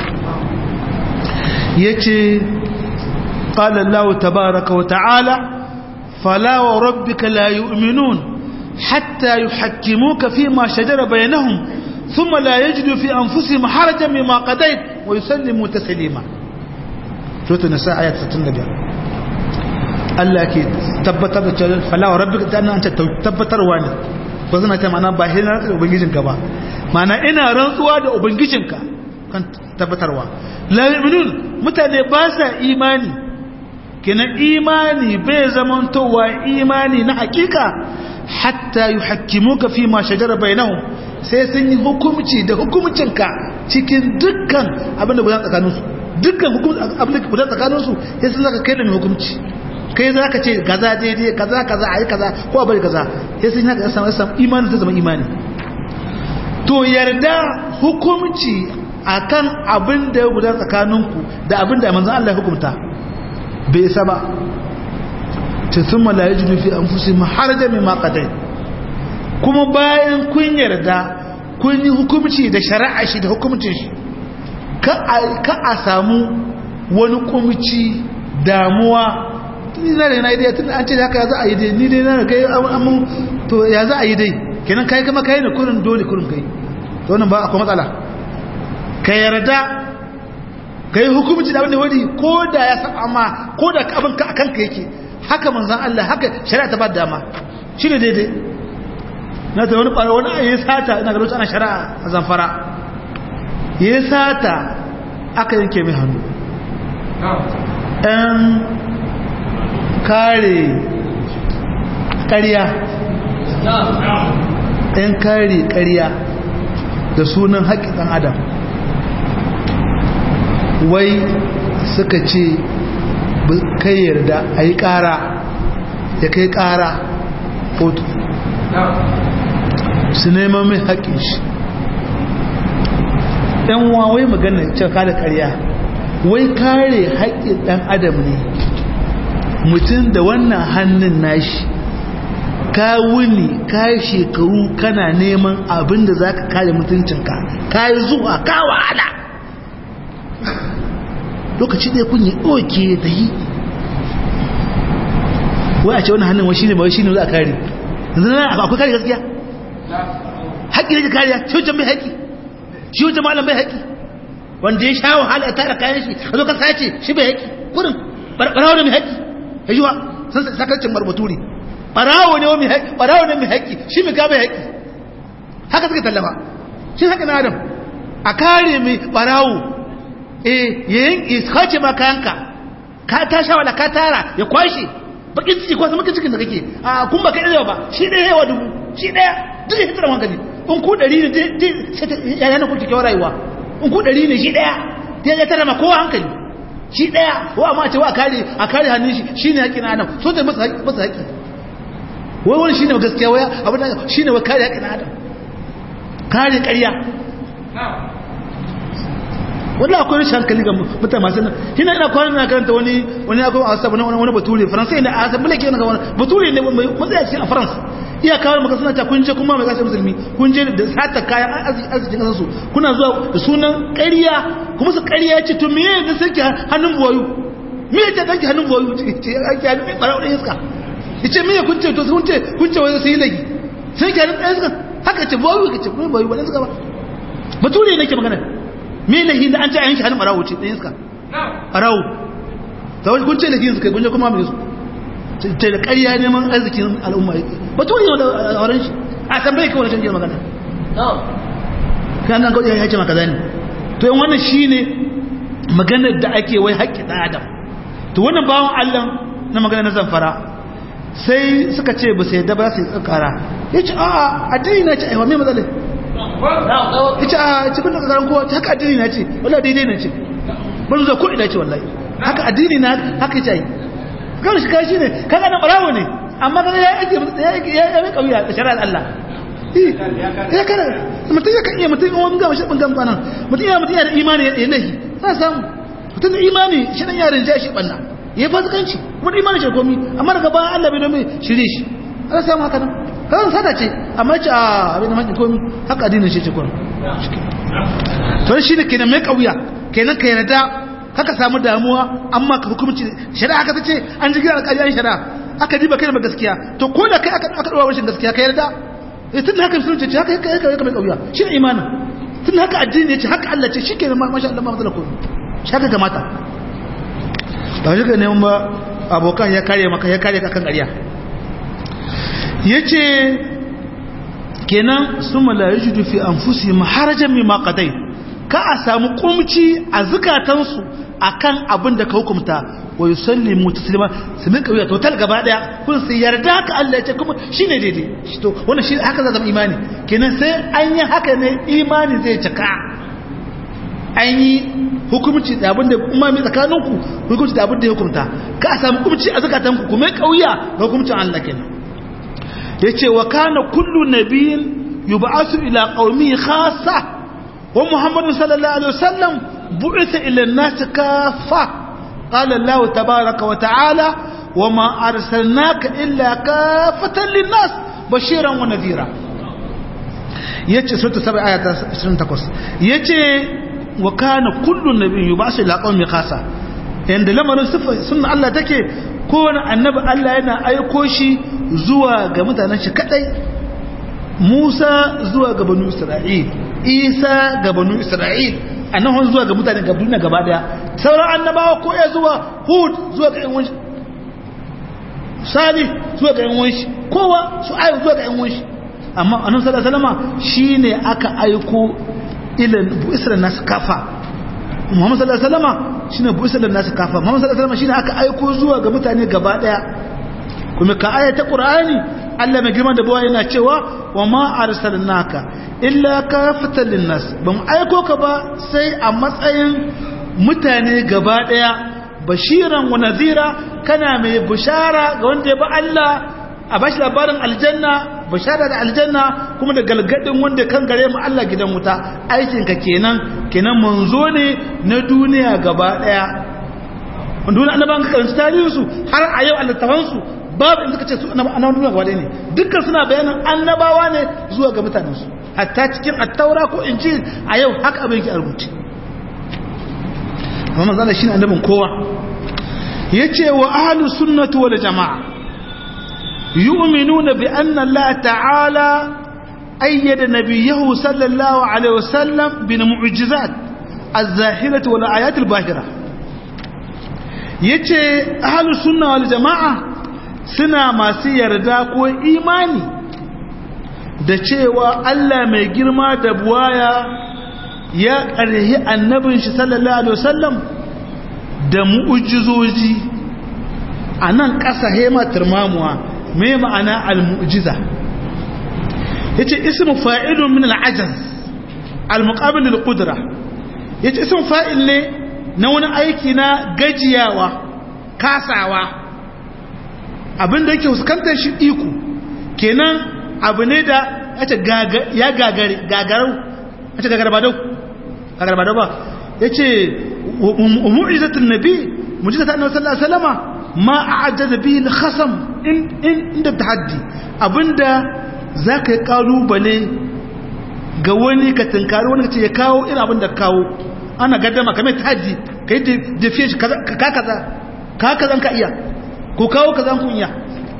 [SPEAKER 1] yace qala Allah tabaaraka wa ta'ala fala wa rabbika la yu'minun hatta yuhakkimuka fima shajara bainahum thumma la yajidu fi anfusihim harajan mimma qadayt wa yusallimu taslima suratul nisa ayat sittin da biyar Allah ke tabbatar da cewa falawa rabbika ta nan ta tabbatarwa ne ko zan ta mana ba hina da ubangijinka ba mana ina rantsuwa da ubangijinka kan tabbatarwa la yu'minun mutane ba sa imani kenan imani bai zamantowa imani na hakika hatta yuhakkimuka fi ma shajara bainahum sai sun yi hukunci da hukuncinka cikin dukkan abin da gudan tsakaninsu dukkan abin da gudan tsakaninsu sai sun zaka kai da mai hukunci kai za ka ce kaza daidai kaza kaza a yi kaza ko a bari kaza sai sun haka samu samu imani ta zama imani to yarda hukumci akan abin da ya gudan tsakaninku da abin da manzon Allah ya hukumta bai isa ba ta thumma la yajidu fi anfusihim harajan mimma qadayt kuma bayan kun yarda kun yi hukumci da shari'a shi da hukumcin shi ka a samu wani kumci damuwa ina da na idea tun an ce haka za a yi dai ni dai na kai amma to ya za a yi dai kenan kai kuma kai ne kurin dole kurin kai to wannan ba akwai matsala ka yarda kai hukunci da abin da wani ko da ya saba amma ko da abin ka akan ka yake haka manzon Allah haka shari'a ta ba dama shine daidai na ta wani ɓara wani ya sata ina ga ana shari'a a Zamfara ya sata aka yanke mai hannu ɗan kare ƙarya ɗan kare ƙarya da sunan haƙƙin ɗan adam wai suka ce kai yarda a yi ƙara ya kai ƙara kotu su neman mai haƙƙin shi ɗan wawai magana cewa da ƙarya wai kare haƙƙin ɗan adam ne mutum da wannan hannun nashi ka wuni ka shekaru kana neman abin da za ka kare mutuncinka ka yi zuwa ka wahala lokaci ɗaya kun yi ɗoke da yi wai a ce wannan hannun wai shi ne ba shi ne za a kare yanzu na akwai kare gaskiya haƙƙi ne ka kariya shi wancan mai haƙƙi shi wancan malam mai haƙƙi wanda ya sha wahala ya tara kayan shi a zo ka sace shi bai haƙƙi kurin ɓarɓarawa da mai haƙƙi ya yi wa sun sakarcin marbaturi barawo ne mai haƙi barawo ne mai haƙi shi mai ka bai haƙi haka suka tallaba shi haka na adam a kare mai barawo eh yayin iskace ma kayanka ka ta sha wala ka tara ya kwashe bakin ciki ko sama cikin da kake a kun baka iya ba shi daya yawa dubu shi daya duk ya tsara hankali in ku dari ne sai yana ku cikin rayuwa in ku dari ne shi daya ya tara ma kowa hankali shi daya ko amma ce wa kare a kare hannun shi shine haƙin adam so da masa haƙi masa haƙi wai wani shine gaskiya waya abin da shine wa kare haƙin adam kare ƙarya wallahi akwai rashin hankali ga mutane masu nan hina ina kwanan na karanta wani wani akwai a sabu wani wani bature faransa ne a sabu lake ga wani bature ne mai matsaya cikin a faransa iya kawo maka suna ta kun je kuma mai kasar musulmi kun je da sata kayan arzikin kasar su kuna zuwa da sunan ƙarya kuma su ƙarya ce to meye da sake hannun buwayu meye ta danki hannun buwayu ce ake hannun mai ɓarau ɗaya iska ya ce meye kun ce to kun ce kun ce wani sai lagi sai ke hannun ɗaya iska haka ce buwayu ka ce kuma buwayu ba ɗaya iska ba bature ne ke magana me lahi da an ce a yanki hannun ɓarawo ce ɗaya iska ɓarawo ta wani kun ce lahi su kai kun je kuma mai su ce da ƙarya neman arzikin al'umma bature ne a wurin shi a tambaye kawai shan magana kan nan kawai ya ce maka zane to yin wannan shi ne maganar da ake wai haƙƙi ɗan adam to wannan bawan allah na magana na zamfara sai suka ce ba sai da ba su yi tsakara ya ce a addini na ce aiwa mai matsalai ya ce a cikin da tsakarar kowa haka addini na ce wadda daidai na ce ban zuwa kuɗi na ce wallahi haka addini na haka ce kawai shi kashi ne kaga na ɓarawo ne amma kaga ya ake ya yi ƙauya da shari'ar Allah ya kara mutum ya kan iya mutum wani gama shaɓin gama nan mutum ya mutum ya da imani ya nahi za samu mutum da imani shi ɗan yarin ja shi ɓanna ya yi fasikanci kuma da imani shi komi amma daga bayan Allah bai domin shirye shi ana samu haka nan kawai sada ce amma ce a abin da makin komi haka addinin shi ce kwan to shi ne kenan mai ƙauya kenan ka yarda haka samu damuwa amma ka hukumci shari'a haka ta ce an ji gina alƙali an shari'a aka ji ba kai da gaskiya to ko da kai aka ɗaura rashin gaskiya ka yarda tun da haka musulunci ce haka haka haka mai ƙauya shi ne imanin tun da haka addini ya ce haka Allah ce shi ke zama masha Allah ma matsala ko shi haka gamata ba shi ga neman ba abokan ya kare maka ya kare ka kan ƙarya ya ce kenan su malayi judu fi an fusi maharajan mai makadai ka a samu kumci a zukatansu akan abin da ka hukumta wa yusallimu taslima su min kauya total gaba daya kun sai yarda ka Allah ya ce kuma shine daidai to wannan shi haka zai zama imani kenan sai an yi haka ne imani zai cika an yi hukumci da abin da kuma mai tsakaninku hukumci da abin da ya hukumta ka a samu kumci a zukatanku kuma kauya ga hukumcin Allah kenan yace wa kana kullu nabiyyin yub'athu ila qaumi khassa ومحمد صلى الله عليه وسلم بعث إلى الناس كافة قال الله تبارك وتعالى وما أرسلناك إلا كافة للناس بشيرا ونذيرا يتي سورة سبع آيات عشرين تقص يتي وكان كل نبي يبعث إلى قوم خاصة عند لما نصف سنة الله تكي كون النبي الله ينا أيكوشي زوا قمت أنشي كتاي موسى زوا قبنو إسرائيل isa ga banu isra'il annahun zuwa ga mutane ga duniya gaba daya sauran annabawa ko ya zuwa hud zuwa ga yan wanshi salih zuwa ga yan wanshi kowa su ayu zuwa ga yan wanshi amma annabi sallallahu alaihi wasallam shine aka aiko ilan bu isra'il nas kafa muhammad sallallahu alaihi wasallam shine bu isra'il nas kafa muhammad sallallahu alaihi wasallam shine aka aiko zuwa ga mutane gaba daya kuma ka ayata qur'ani Allah mai girman da bawa yana cewa wa ma arsalnaka illa kafatan linnas ban aiko ka ba sai a matsayin mutane gaba daya bashiran wa nadhira kana mai bushara ga wanda ya ba Allah a bashi labarin aljanna bushara da aljanna kuma da galgadin wanda kan gare mu Allah gidan wuta aikin ka kenan kenan manzo ne na duniya gaba daya wanda annabawan ka karanta tarihin su har a yau Allah tafansu babu in suka ce su annabawan duniya gaba ne dukkan suna bayanin annabawa ne zuwa ga mutanensu hatta cikin attaura ko injil a yau haka abin yake a rubuce amma manzo shine annabin kowa yace wa ahlus sunnati wal jamaa yu'minuna bi anna Allah ta'ala ayyada nabiyahu sallallahu alaihi wasallam bil mu'jizat az-zahirati wal ayat al-bahira yace ahlus sunna wal jamaa suna masu yarda ko imani da cewa Allah mai girma da buwaya ya ƙarhi annabin shi sallallahu alaihi wasallam da mu'ujizoji a nan ƙasa hema turmamuwa mai ma'ana al-mu'jiza yace ismu fa'ilun min al-ajaz al-muqabil lil-qudra yace ismu fa'il ne na wani aiki na gajiyawa kasawa abinda yake fuskantar shi iko kenan abu ne da ya gagare gagarau yace gagarbadau gagarbadau ba yace mu'jizatul nabi mu'jizatu annabi sallallahu alaihi wasallama ma a'jaza bihi al-khasam inda tahaddi abinda zaka yi kalubale ga wani ka tunkari wani kace ya kawo irin abinda kawo ana gaddama kamar tahaddi kai da fiye ka kaza ka kaza ka iya ko kawo kaza kun iya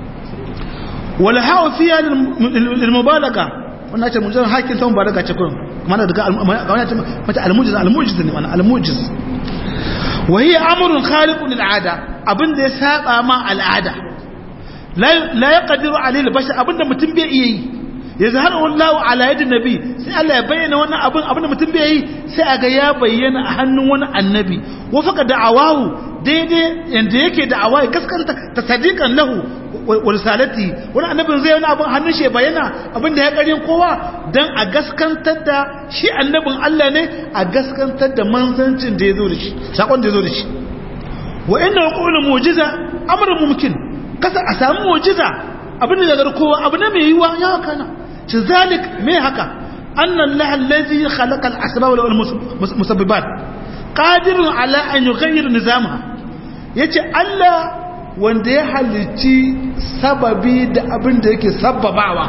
[SPEAKER 1] wala hawa fiya lil mubalaga wannan ce mujarrad hakin ta mubalaga ce kun mana daga mata al-mujiz al-mujiz ne mana al-mujiz wa hiya amrun khaliqun lil-'ada abinda ya saba ma al'ada la la yaqdiru alayhi al-bashar abinda mutum bai iya yi yazharu Allah ala yadi nabi sai Allah ya bayyana wannan abin abinda mutum bai yi sai aga ya bayyana a hannun wani annabi wa faka da'awahu daidai yanda yake da'awa ya gaskanta tasadiqan lahu wa risalati wani annabin zai wani abin hannun shi bayyana abinda ya karin kowa dan a gaskantar da shi annabin Allah ne a gaskantar da manzancin da yazo da shi sakon da yazo da shi wa inna qawlu mu'jiza amrun mumkin kasa a samu mu'jiza abinda daga kowa abu ne mai yiwa ya kana ci zalik me haka anna Allah allazi khalaqa al-asbab wal musabbibat qadirun ala an yughayyir nizamaha yace Allah wanda ya halicci sababi da abin da yake sababawa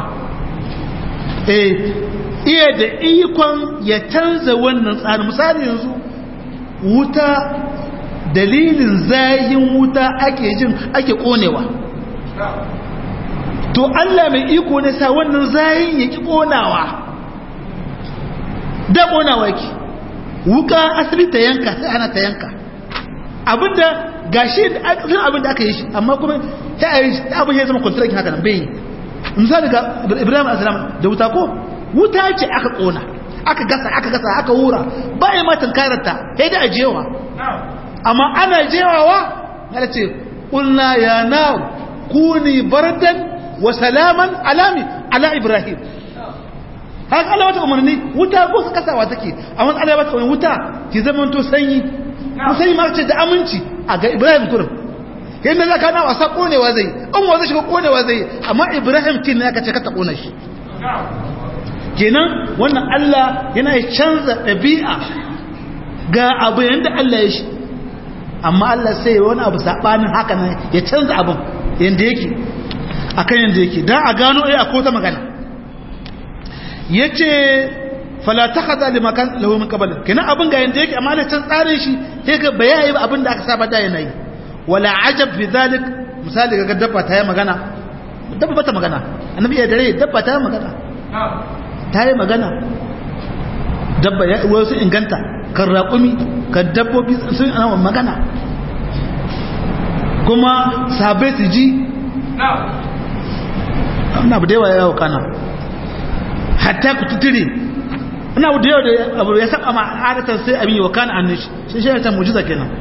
[SPEAKER 1] eh iya da ikon ya canza wannan tsarin misali yanzu wuta dalilin zahin wuta ake jin ake konewa to Allah mai iko ne sa wannan zahin yake konawa da konawa yake wuka asali ta yanka sai ana ta yanka abinda gashi da abin da aka yi shi amma kuma sai abin ya zama contract haka nan bai misali ga Ibrahim alayhi da wuta ko wuta ce aka kona aka gasa aka gasa aka hura bai ma tankararta sai da ajewa amma ana jewawa ya ce qulna ya nar kuni bardan wa salaman alami ala Ibrahim haka Allah wata umarni wuta ko su kasawa take amma Allah wata umarni wuta ki zama to sanyi musayi ma ce da aminci a ga Ibrahim kurin yadda za ka na wasa konewa zai an wasa shiga konewa zai amma Ibrahim kin ne aka ce ka ta kona shi kenan wannan Allah yana canza ɗabi'a ga abu yanda Allah ya shi amma Allah sai wani abu sabanin haka ne ya canza abin yanda yake akan yanda yake dan a gano eh akwai ta magana yace fala takhadha limakan lahu min qabl kina abin ga yanda yake amma da can tsarin shi sai ga bayani abin da aka saba da yana yi wala ajab fi zalik misali ga dabba ta yi magana dabba bata magana annabi ya dare dabba ta yi magana ta yi magana dabba ya wasu inganta kan raƙumi kan dabbobi sun ana magana kuma sabai su ji na abu da yawa yawa kana hatta ku tutire ina abu da yawa da abu ya saba ma adatan sai abin yi wa kana annishi shi shi ta mujiza kenan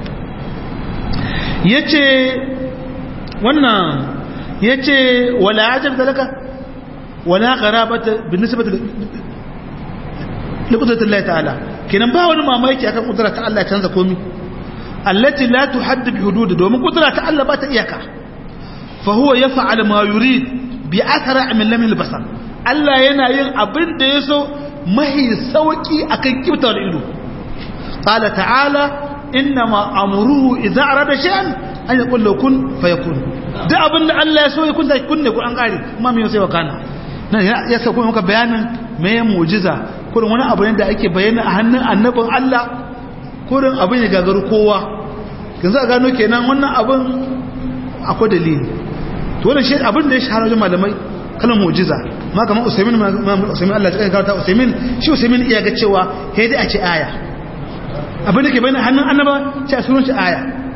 [SPEAKER 1] yace wannan yace wala ajab dalaka wala qarabata binisbati liqudrati Allah ta'ala kenan ba wani mamaki akan kudura ta Allah canza komi allati la tuhadd bi hudud domin kudura ta Allah ba ta iyaka fa huwa yaf'al ma yurid bi athra min lam al-basar Allah yana yin abin da yaso mahi sauki akan kibtar ido qala ta'ala innama amruhu idza arada shay'an an yaqul lahu kun fayakun da abin da Allah ya so ya kunta kunne ku an kare kuma me sai wakana nan ya sauko maka bayanin me mu'jiza kurin wani abu ne da ake bayyana a hannun annabin Allah kurin abin ya gagaru kowa kin za gano kenan wannan abin akwai dalili to wannan shi abin da ya shahara wajen malamai kalan mu'jiza ma kamar Usaimin Usaimin Allah ya karanta Usaimin shi Usaimin iya ga cewa sai dai a ce aya abin da ke bayyana hannun annaba ce a sunan shi aya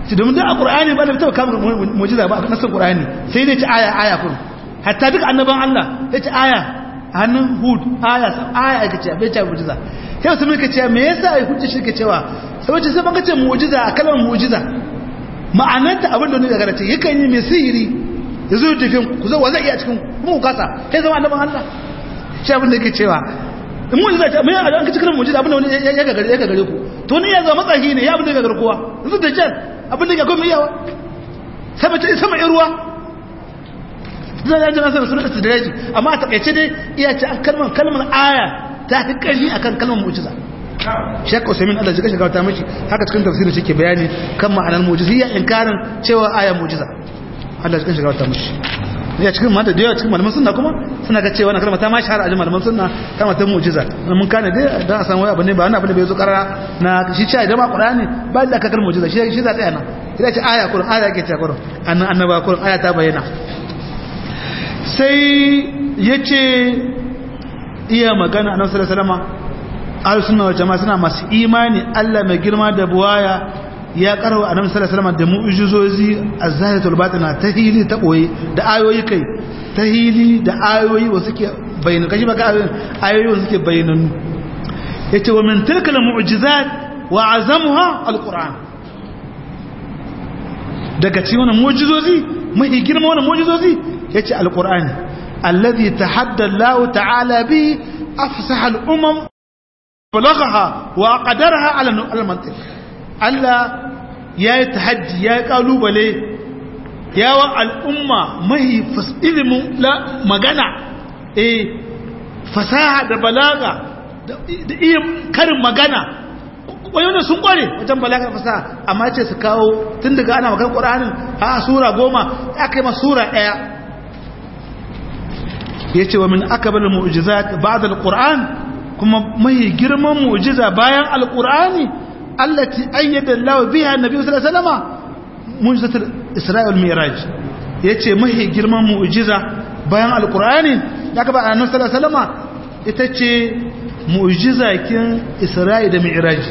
[SPEAKER 1] ci domin da a qur'ani ba da ta kama mu'jiza ba a nasin qur'ani sai dai ci aya aya kun hatta duk annaban Allah ya ci aya hannun hud aya aya aka ce bai ci mu'jiza sai wasu muka ce me yasa ai hujja shi ke cewa saboda sai ban ga ce mu'jiza a kalmar mu'jiza ma'anarta abin da ne daga ce yakan yi mai sihiri yazo ya tafi ku zo wa zai iya cikin mu kasa sai zama annaban Allah shi abin da yake cewa in mu'jiza ce mai an ka cikin mu'jiza abin da wani ya ga gare ya ga gare ku to ni ya zama matsahi ne ya abin da ya ga kowa yanzu da jan abin da ya ga mai yawa sama ce sama ruwa zai yanzu na sama sunan istidraji amma a takaice dai iya ce kalmar kalmar aya ta fi ƙarfi akan kalmar mu'jiza Sheikh Usaimin Allah ji ka shiga ta miki haka cikin tafsirin shi ke bayani kan ma'anar mu'jiza ya inkarin cewa aya mu'jiza Allah ji ka shiga ta miki ya cikin mata da yawa cikin malaman sunna kuma suna ga cewa na kalma ta ma shahara a malaman sunna kalma ta mu'jiza mun kana dai dan a san wai abu ne ba wani abu ne bai zo karara na shi cewa idan ma Qur'ani ba da aka kalmar mu'jiza shi shi za tsaya nan idan ce aya Qur'an aya yake ce Qur'an annan annaba Qur'an aya ta bayyana sai yace iya magana annabi sallallahu alaihi wasallam ahlus sunna wal jamaa suna masu imani Allah mai girma da buwaya ya karwa annabi sallallahu alaihi wasallam da mu'jizozi az-zahiratul batina tahili ta boye da ayoyi kai tahili da ayoyi wa suke bayyana kashi baka ayoyi wa suke bayyananu yace wa min tilkal mu'jizat wa azamuha al-Qur'an daga cikin wannan mu'jizozi mai girma wannan mu'jizozi yace al-Qur'ani alladhi tahadda Allah ta'ala bi afsaha al-umam balaghaha wa qadaraha ala al-mantiq Allah yayi tahaddi yayi kalubale yawa al-umma mai ilimin la magana eh fasaha da balaga da iya karin magana wayoyin sun kware wajen balaga fasaha amma ce su kawo tun daga ana magana Qur'anin a sura goma aka yi ma sura daya yace wa min akbar al-mu'jizat ba'da al-Qur'an kuma mai girman mu'jiza bayan al-Qur'ani allati ayyada Allah biha annabi sallallahu alaihi wasallam mu'jizatul Isra wal Mi'raj yace mai girman mu'jiza bayan al-Qur'ani daga ba annabi sallallahu alaihi wasallam ita ce mu'jiza kin Isra'i da Mi'raj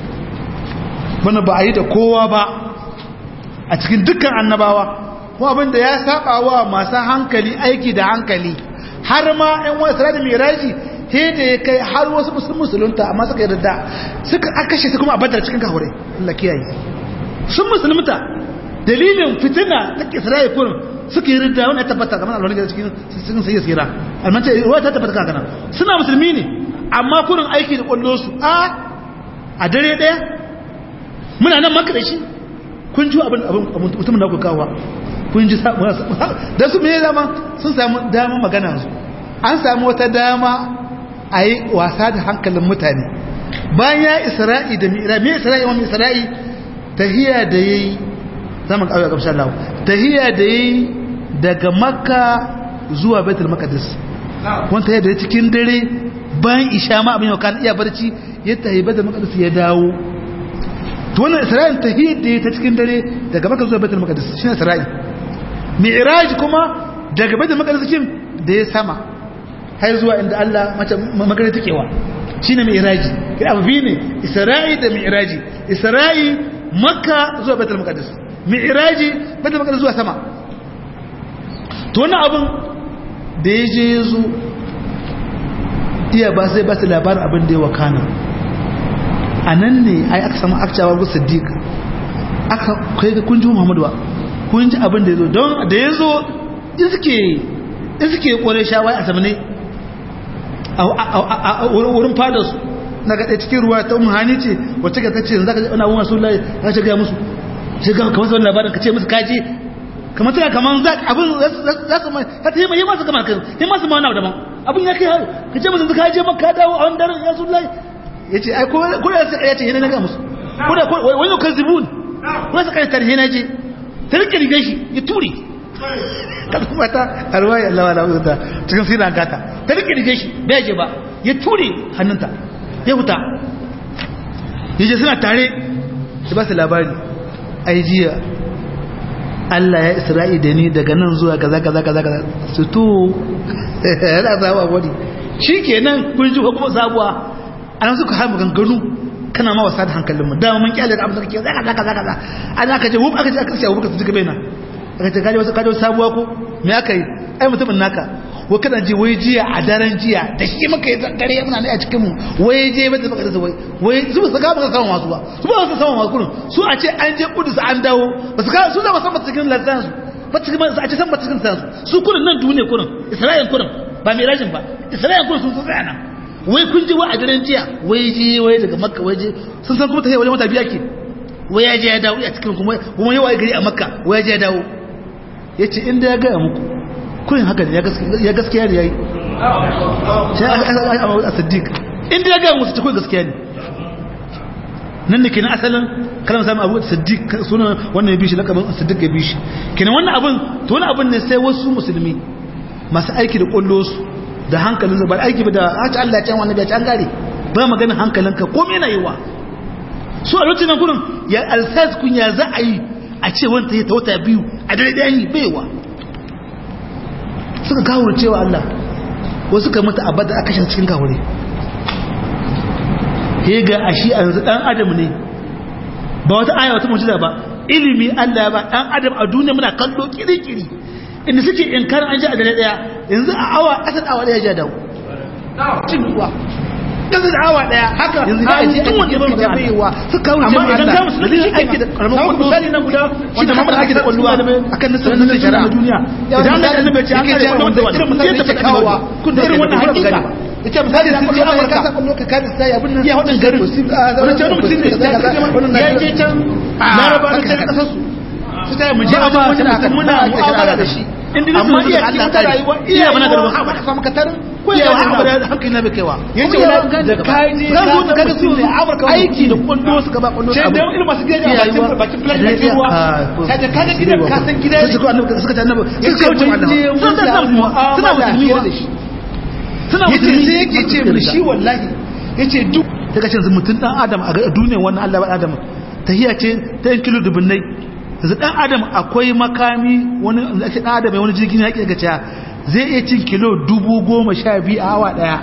[SPEAKER 1] bana ba a yi da kowa ba a cikin dukkan annabawa ko abinda ya saba wa masu hankali aiki da hankali har ma ɗan wasu Isra'i da Mi'raji he da ya kai har wasu musulunta amma suka yarda suka akashe su kuma a badar cikin kahure Allah kiyaye sun musulunta dalilin fitina ta Isra'i kurin suka yi ridda wani ya tabbata kamar alwani da cikin cikin sai sira amma ce ruwa ta tabbata kana suna musulmi ne amma kurin aiki da kwallo su a a dare daya muna nan maka da shi kun ji abin abin mutumin da ku kawo kun ji da su me zama sun samu dama magana su an samu wata dama a yi wasa da hankalin mutane bayan ya Isra'i da Mi'raj me Isra'i wa Isra'i tahiyya da yayi zaman kawai ga insha Allah tahiyya da yayi daga Makka zuwa Baitul Maqdis wanda ya da cikin dare bayan isha ma abin yau kan iya barci ya tahi Baitul Maqdis ya dawo to wannan Isra'il tahiyya da ta cikin dare daga Makka zuwa Baitul Maqdis shine Isra'i Mi'raj kuma daga Baitul Maqdis kin da ya sama har zuwa inda Allah mace magana takewa shine Mi'raji kai abu bi ne Isra'i da Mi'raji Isra'i Makka zuwa Baitul Maqdis Mi'raji Baitul Maqdis zuwa sama to wannan abun da yaje yazo iya ba sai ba su labarin abin da ya wakana anan ne ai aka samu akcawa go Siddiq aka kai ga kun ji Muhammadu ba kun ji abin da yazo don da yazo iske iske kore shawai a zamane a wurin fadarsu na ga cikin ruwa ta umuhani ce wacce ka tace zaka ji ana wannan sunnah za ta ga musu sai ga kamar wannan labarin ka ce musu kaje kamar tana kamar za abin za su mai ta yi mai masu kamar kan yi masu ma wani daban abin ya kai ka ce musu kaje maka ka dawo a wannan ya sunnah yace ai ko ko ya ce yace yana ga musu ko da wani kazibun ko sai kai tarhina je ta rike rigar shi ya turi ta kuma ta alwaya Allah wala wuta cikin sinan gata ta rike rige shi bai je ba ya ture hannunta ya huta yaje suna tare su ba su labari ai jiya Allah ya Isra'i da ni daga nan zuwa kaza kaza kaza kaza su to yana zawa wani shikenan kun ji kuma sabuwa an suka hamu ganganu kana ma wasa da hankalin mu dama mun kyale da abin da kake zaka zaka zaka an aka je wuf aka je aka ce Abubakar su jiga baina aka ce kaje wasu kaje sabuwa ko me aka yi ai mutumin naka wa kana ji wai jiya a daren jiya da shi muka yi dare muna ne a cikin mu wai je mata baka da wai wai su ba su ga baka samu masu ba su ba su samu masu kullun su a ce an je Kudus an dawo ba su ka su da ba san ba cikin lantan su ba cikin a ce san ba cikin san su kullun nan duniya kullun Isra'il kullun ba mirajin ba Isra'il kullun sun tsaya nan wai kun ji wa a daren jiya wai je wai daga Makka wai je sun san kuma ta wajen wata biya ke wai ya je ya dawo a cikin kuma kuma yawa gari a Makka wai ya je ya dawo yace inda ya ga muku kuyin haka ya gaskiya da ya yi sai a siddiq inda ya gaya musu ta kuyin gaskiya ne nan da ke na asalin kalam sami abu siddiq suna wannan ya bishi lakabin siddiq ya bishi kenan wannan abin to wani abin ne sai wasu musulmi masu aiki da kwallo su da hankalin su ba aiki ba da haci Allah ya can wani bai can gare ba maganin hankalinka komai na yiwa su a lokacin nan kurin ya alsas kun ya za a yi a ce wanta ya ta wata biyu a dare ɗaya ne baiwa suka kawur cewa Allah wasu ka mutu abada aka shi cikin kawure he ga ashi a yanzu dan adam ne ba wata aya wata mu'jiza ba ilimi Allah ba dan adam a duniya muna kallo kirikiri inda suke inkarin an ji a dare daya yanzu a awa asad awa daya ja dawo cin uwa yanzu da awa daya haka yanzu da ji tun wanda ba baiwa su kawo amma idan ga musu da ake da karamin kullu misali nan guda shi da mamman ake da kulluwa akan nasarar nan shari'a duniya idan Allah annabi ya ce an kare wannan wannan misali ta kawo kun da irin wannan hakika ita misali sun je Amurka ka kullu ka kada sai abin nan ya hadin garin wannan ce mutum ne ya je can Laraba da can kasar su su ta mu je amma muna mu'amala da shi amma iya cikin rayuwa iya bana da ruwa ba ka samu katarin ko ya haɓa da hankali na bai kaiwa yace da kaji zan zo da kaga su ne Amurka aiki da kwando suka ba kwando sai da irin masu gidaje a bakin bakin plan da ruwa sai da kaga gidan ka san gidan suka annabi suka annabi suka wuce Allah sun da suna musulmi da shi suna musulmi sai yake ce mun shi wallahi yace duk daga cin mutun dan adam a duniyar wannan Allah ba adam tahiya ce ta yan kilo dubunnai yanzu dan adam akwai makami wani ake dan adam wani jirgin yaki daga cewa zai iya cin kilo dubu goma sha biyu a awa daya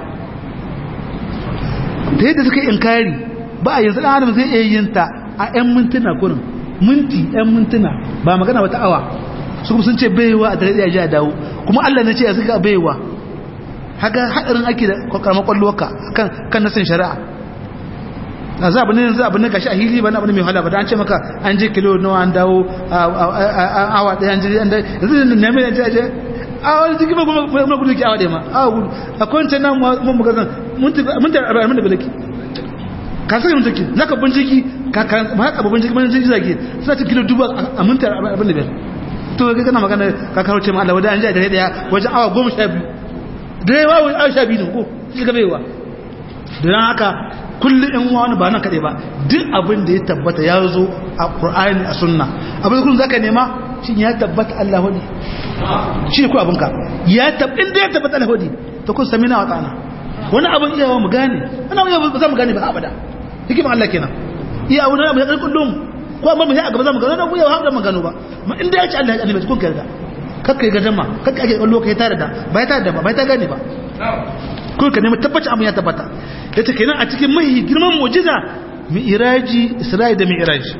[SPEAKER 1] da yadda suka inkari ba a yanzu dan adam zai iya yin ta a yan mintuna kurin minti yan mintuna ba magana wata awa su kuma sun ce baiwa a tare da ya dawo kuma Allah ne ce ya suka baiwa haka hadarin ake da karamar kwallowarka kan kan nasin shari'a a za abu ne yanzu abu ne gashi a hili ba na abu ne mai hala ba da an ce maka an je kilo nawa an dawo awa ɗaya an je an dai yanzu ne mai yanzu aje a wani jiki ba kuma gudu ki awa ɗaya ma awa gudu a kwanci na mun magazan mun da abin da bilaki ka sani mun take zaka binciki ka ba haka babban jiki binciki zaki suna ta kilo dubu a minta abin da biyar to ga kana magana ka kawo ce ma Allah wadda an je a dare daya wajen awa goma sha biyu da yawa wani awa sha biyu ne ko shi ga baiwa don haka kullum in wani ba nan kaɗai ba duk abin da ya tabbata ya zo a ƙur'ani a sunna abin da kullum za ka nema shi ya tabbata Allah wani shi ne ku abinka ya tabbata inda ya tabbata Allah wani ta kun sami na wa tsana wani abin iyawa mu gane wani abin ba za mu gane ba abada hikima Allah kenan iya wani abu ya ƙarƙin kullum ko amma mu yi a gaba za mu gano wani iyawa haɗa mu gano ba ma inda ya ci Allah ya annabi kun ka yarda kakka yi gadama kakka ake ƙwallo ka yi tare da ba ya tare da ba ba ya ta gane ba kuma ka nemi tabbaci amma ya tabbata ya ta kenan a cikin mai girman mujiza mi'iraji isra'i da mi'iraji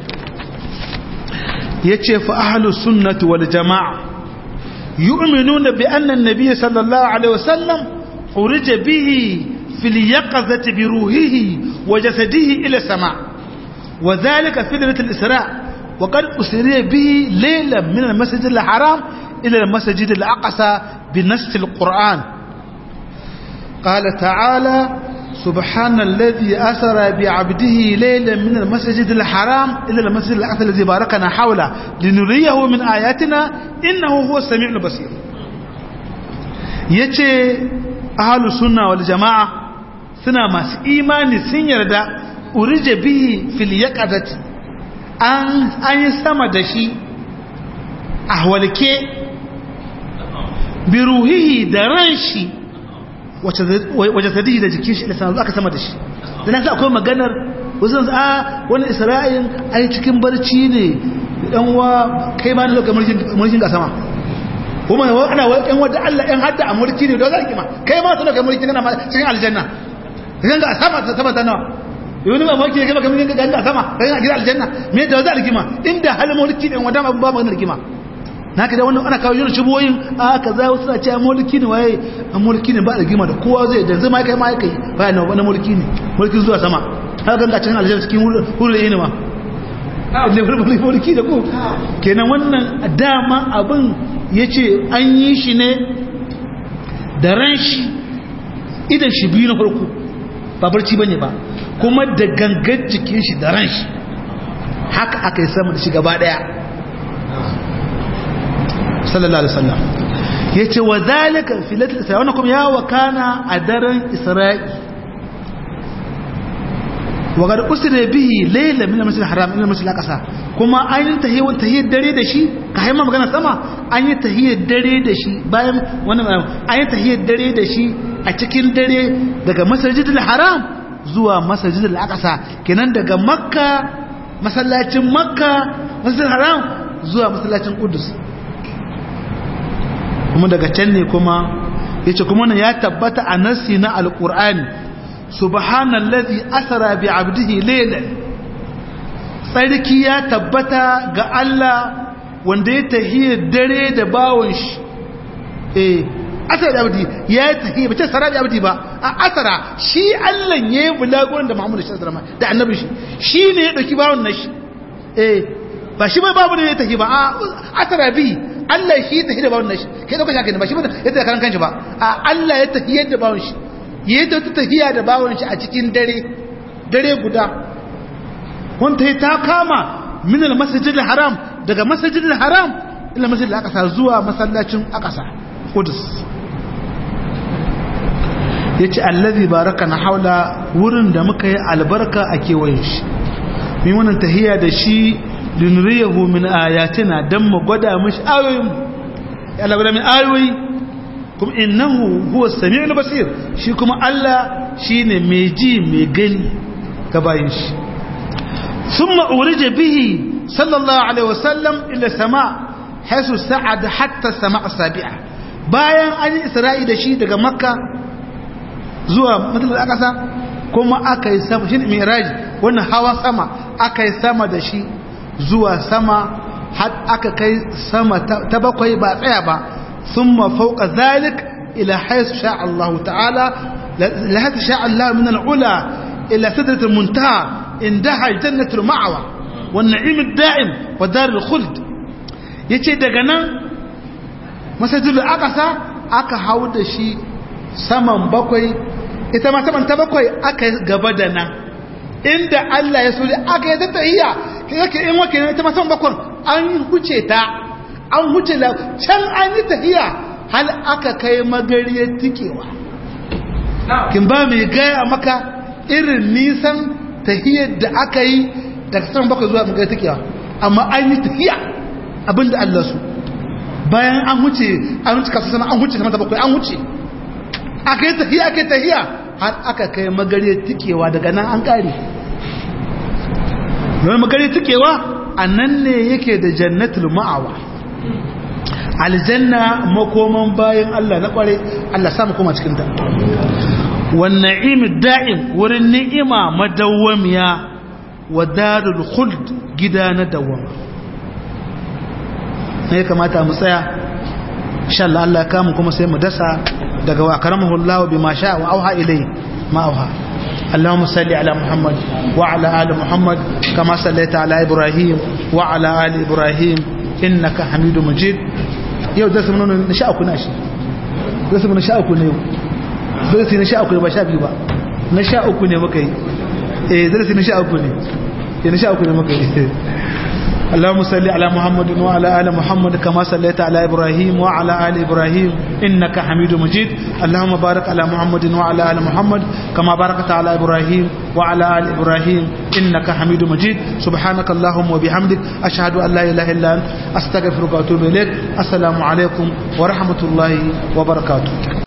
[SPEAKER 1] ya ce fa ahlus sunnati wal jama'a yu'minuna bi anna an-nabiy sallallahu alaihi wasallam urija bihi fil yaqazati bi ruhihi wa jasadihi ila sama' wa dhalika fi lailatul isra' wa qad usriya bihi laylan min al-masjid al-haram ila al-masjid al-aqsa bi nass al-quran قال تعالى سبحان الذي أسرى بعبده ليلا من المسجد الحرام إلى المسجد الأقصى الذي باركنا حوله لنريه من آياتنا إنه هو السميع البصير yace ahlus sunna wal jamaa suna masu imani sun yarda urija bihi fil yaqadati an an sama da shi ahwalke bi ruhihi da ran shi wace sadihi da jikin shi lisan aka sama da shi dan haka akwai maganar wasu a wani isra'il ai cikin barci ne dan wa kai ma ne lokacin mulkin ga sama kuma ana wa ɗan wadda Allah ɗan hadda a mulki ne da zaki ma kai ma sanar kai mulki kana cikin aljanna idan ga sama ta sama ta nawa wani mamaki ya gaba kamar yin ganga sama kai a gidan aljanna me da za a rigima inda halin mulki ne wanda ba ba magana rigima na ka da wannan ana kawo yin shuboyin a kaza wasu na cewa mulki ne waye a mulki ne ba rigima da kowa zai da zama kai ma kai ba na wani mulki ne mulki zuwa sama har ganga cikin aljanna cikin hurin ne ma ne mulki da ku kenan wannan dama abin yace an yi shi ne da ran shi idan shi biyu na farko ba barci bane ba kuma da gangan jikin shi da ran shi haka aka yi sama da shi gaba daya sallallahu alaihi wasallam yace wa zalika fi lailatul isra wannan kuma ya wakana a daren isra'i wa qad usira bihi layla min al-masjid al-haram ila al-masjid al-aqsa kuma an yi tahiyyar tahiyyar dare da shi ka haima magana sama an yi tahiyyar dare da shi bayan wannan an yi tahiyyar dare da shi a cikin dare daga masjid al-haram zuwa masjid al-aqsa kenan daga makka masallacin makka masjid al-haram zuwa masallacin qudus kuma daga can ne kuma yace kuma wannan ya tabbata a nassi na al-qur'ani subhanallazi asra bi 'abdihi laylan sarki ya tabbata ga Allah wanda ya tahiyyar dare da bawon shi eh asara da abdi ya tahiyyar bace sara da abdi ba a asara shi Allah ya yi bulagon da Muhammadu sallallahu alaihi wasallam da annabi shi shine ya dauki bawon nashi eh ba shi ba babu da ya tahi ba a asara bi Allah shi ya tahi da bawon nashi kai dauka shi ba shi ba ya tahi karan kanshi ba a Allah ya tahiyyar da bawon shi ya ta tahiya da bawon shi a cikin dare dare guda wanda ta kama min al-masjid al-haram daga masjid al-haram ila masjid al-aqsa zuwa masallacin aqsa qudus yace allazi barakana haula wurin da muka yi albarka a kewayen shi min wannan tahiya da shi linriyahu min ayatina dan mu gwada mishi ayoyin Allah gwada min ayoyi kuma innahu huwa samiul basir shi kuma Allah shine mai ji mai gani ga bayin shi thumma urija bihi sallallahu alaihi wasallam ila sama hasu sa'ad hatta sama asabi'a bayan an yi isra'i da shi daga makka zuwa madal aqsa kuma akai sama shi mi'raj wannan hawa sama akai sama da shi zuwa sama har aka kai sama ta bakwai ba tsaya ba ثم فوق ذلك إلى حيث شاء الله تعالى لحيث شاء الله من العلا إلى سدرة المنتهى اندهى جنة المعوى والنعيم الدائم ودار الخلد يتي دغنا مسجد الأقصى aka hau da shi saman bakwai ita ma saman ta bakwai aka gaba da nan inda Allah ya so aka yi ta tahiyya kake in wake ita ma saman bakwai an huce ta an huce la can an yi tahiya hal aka kai magariyar tikewa kin ba mai gaya maka irin nisan tahiyar da aka yi daga saman bakwai zuwa magariyar tikewa amma an yi tahiya abinda Allah su bayan an huce an huce kasu sama an huce sama ta bakwai an huce aka yi tahiya aka yi tahiya har aka kai magariyar tikewa daga nan an kare don magariyar tikewa a nan ne yake da jannatul ma'awa aljanna makoman bayan Allah na kware Allah samu kuma cikin ta wan na'im da'im wurin ni'ima madawwamiya wa darul khuld gida na dawama ne kamata mu tsaya insha Allah Allah kamu kuma sai mu dasa daga wa karamahu Allah bima sha wa auha ilai ma auha اللهم صل على محمد وعلى آل محمد كما صليت على إبراهيم وعلى آل إبراهيم إنك حميد مجيد yau darasi mun na sha uku na shi darasi mun na sha uku ne yau darasi na sha uku ba sha biyu ba na sha uku ne muka yi eh darasi na sha uku ne eh na sha uku ne muka yi اللهم صل على محمد وعلى آل محمد كما صليت على إبراهيم وعلى آل إبراهيم إنك حميد مجيد اللهم بارك على محمد وعلى آل محمد كما باركت على إبراهيم وعلى آل إبراهيم إنك حميد مجيد سبحانك اللهم وبحمدك أشهد أن لا إله إلا أنت أستغفرك وأتوب إليك السلام عليكم ورحمة الله وبركاته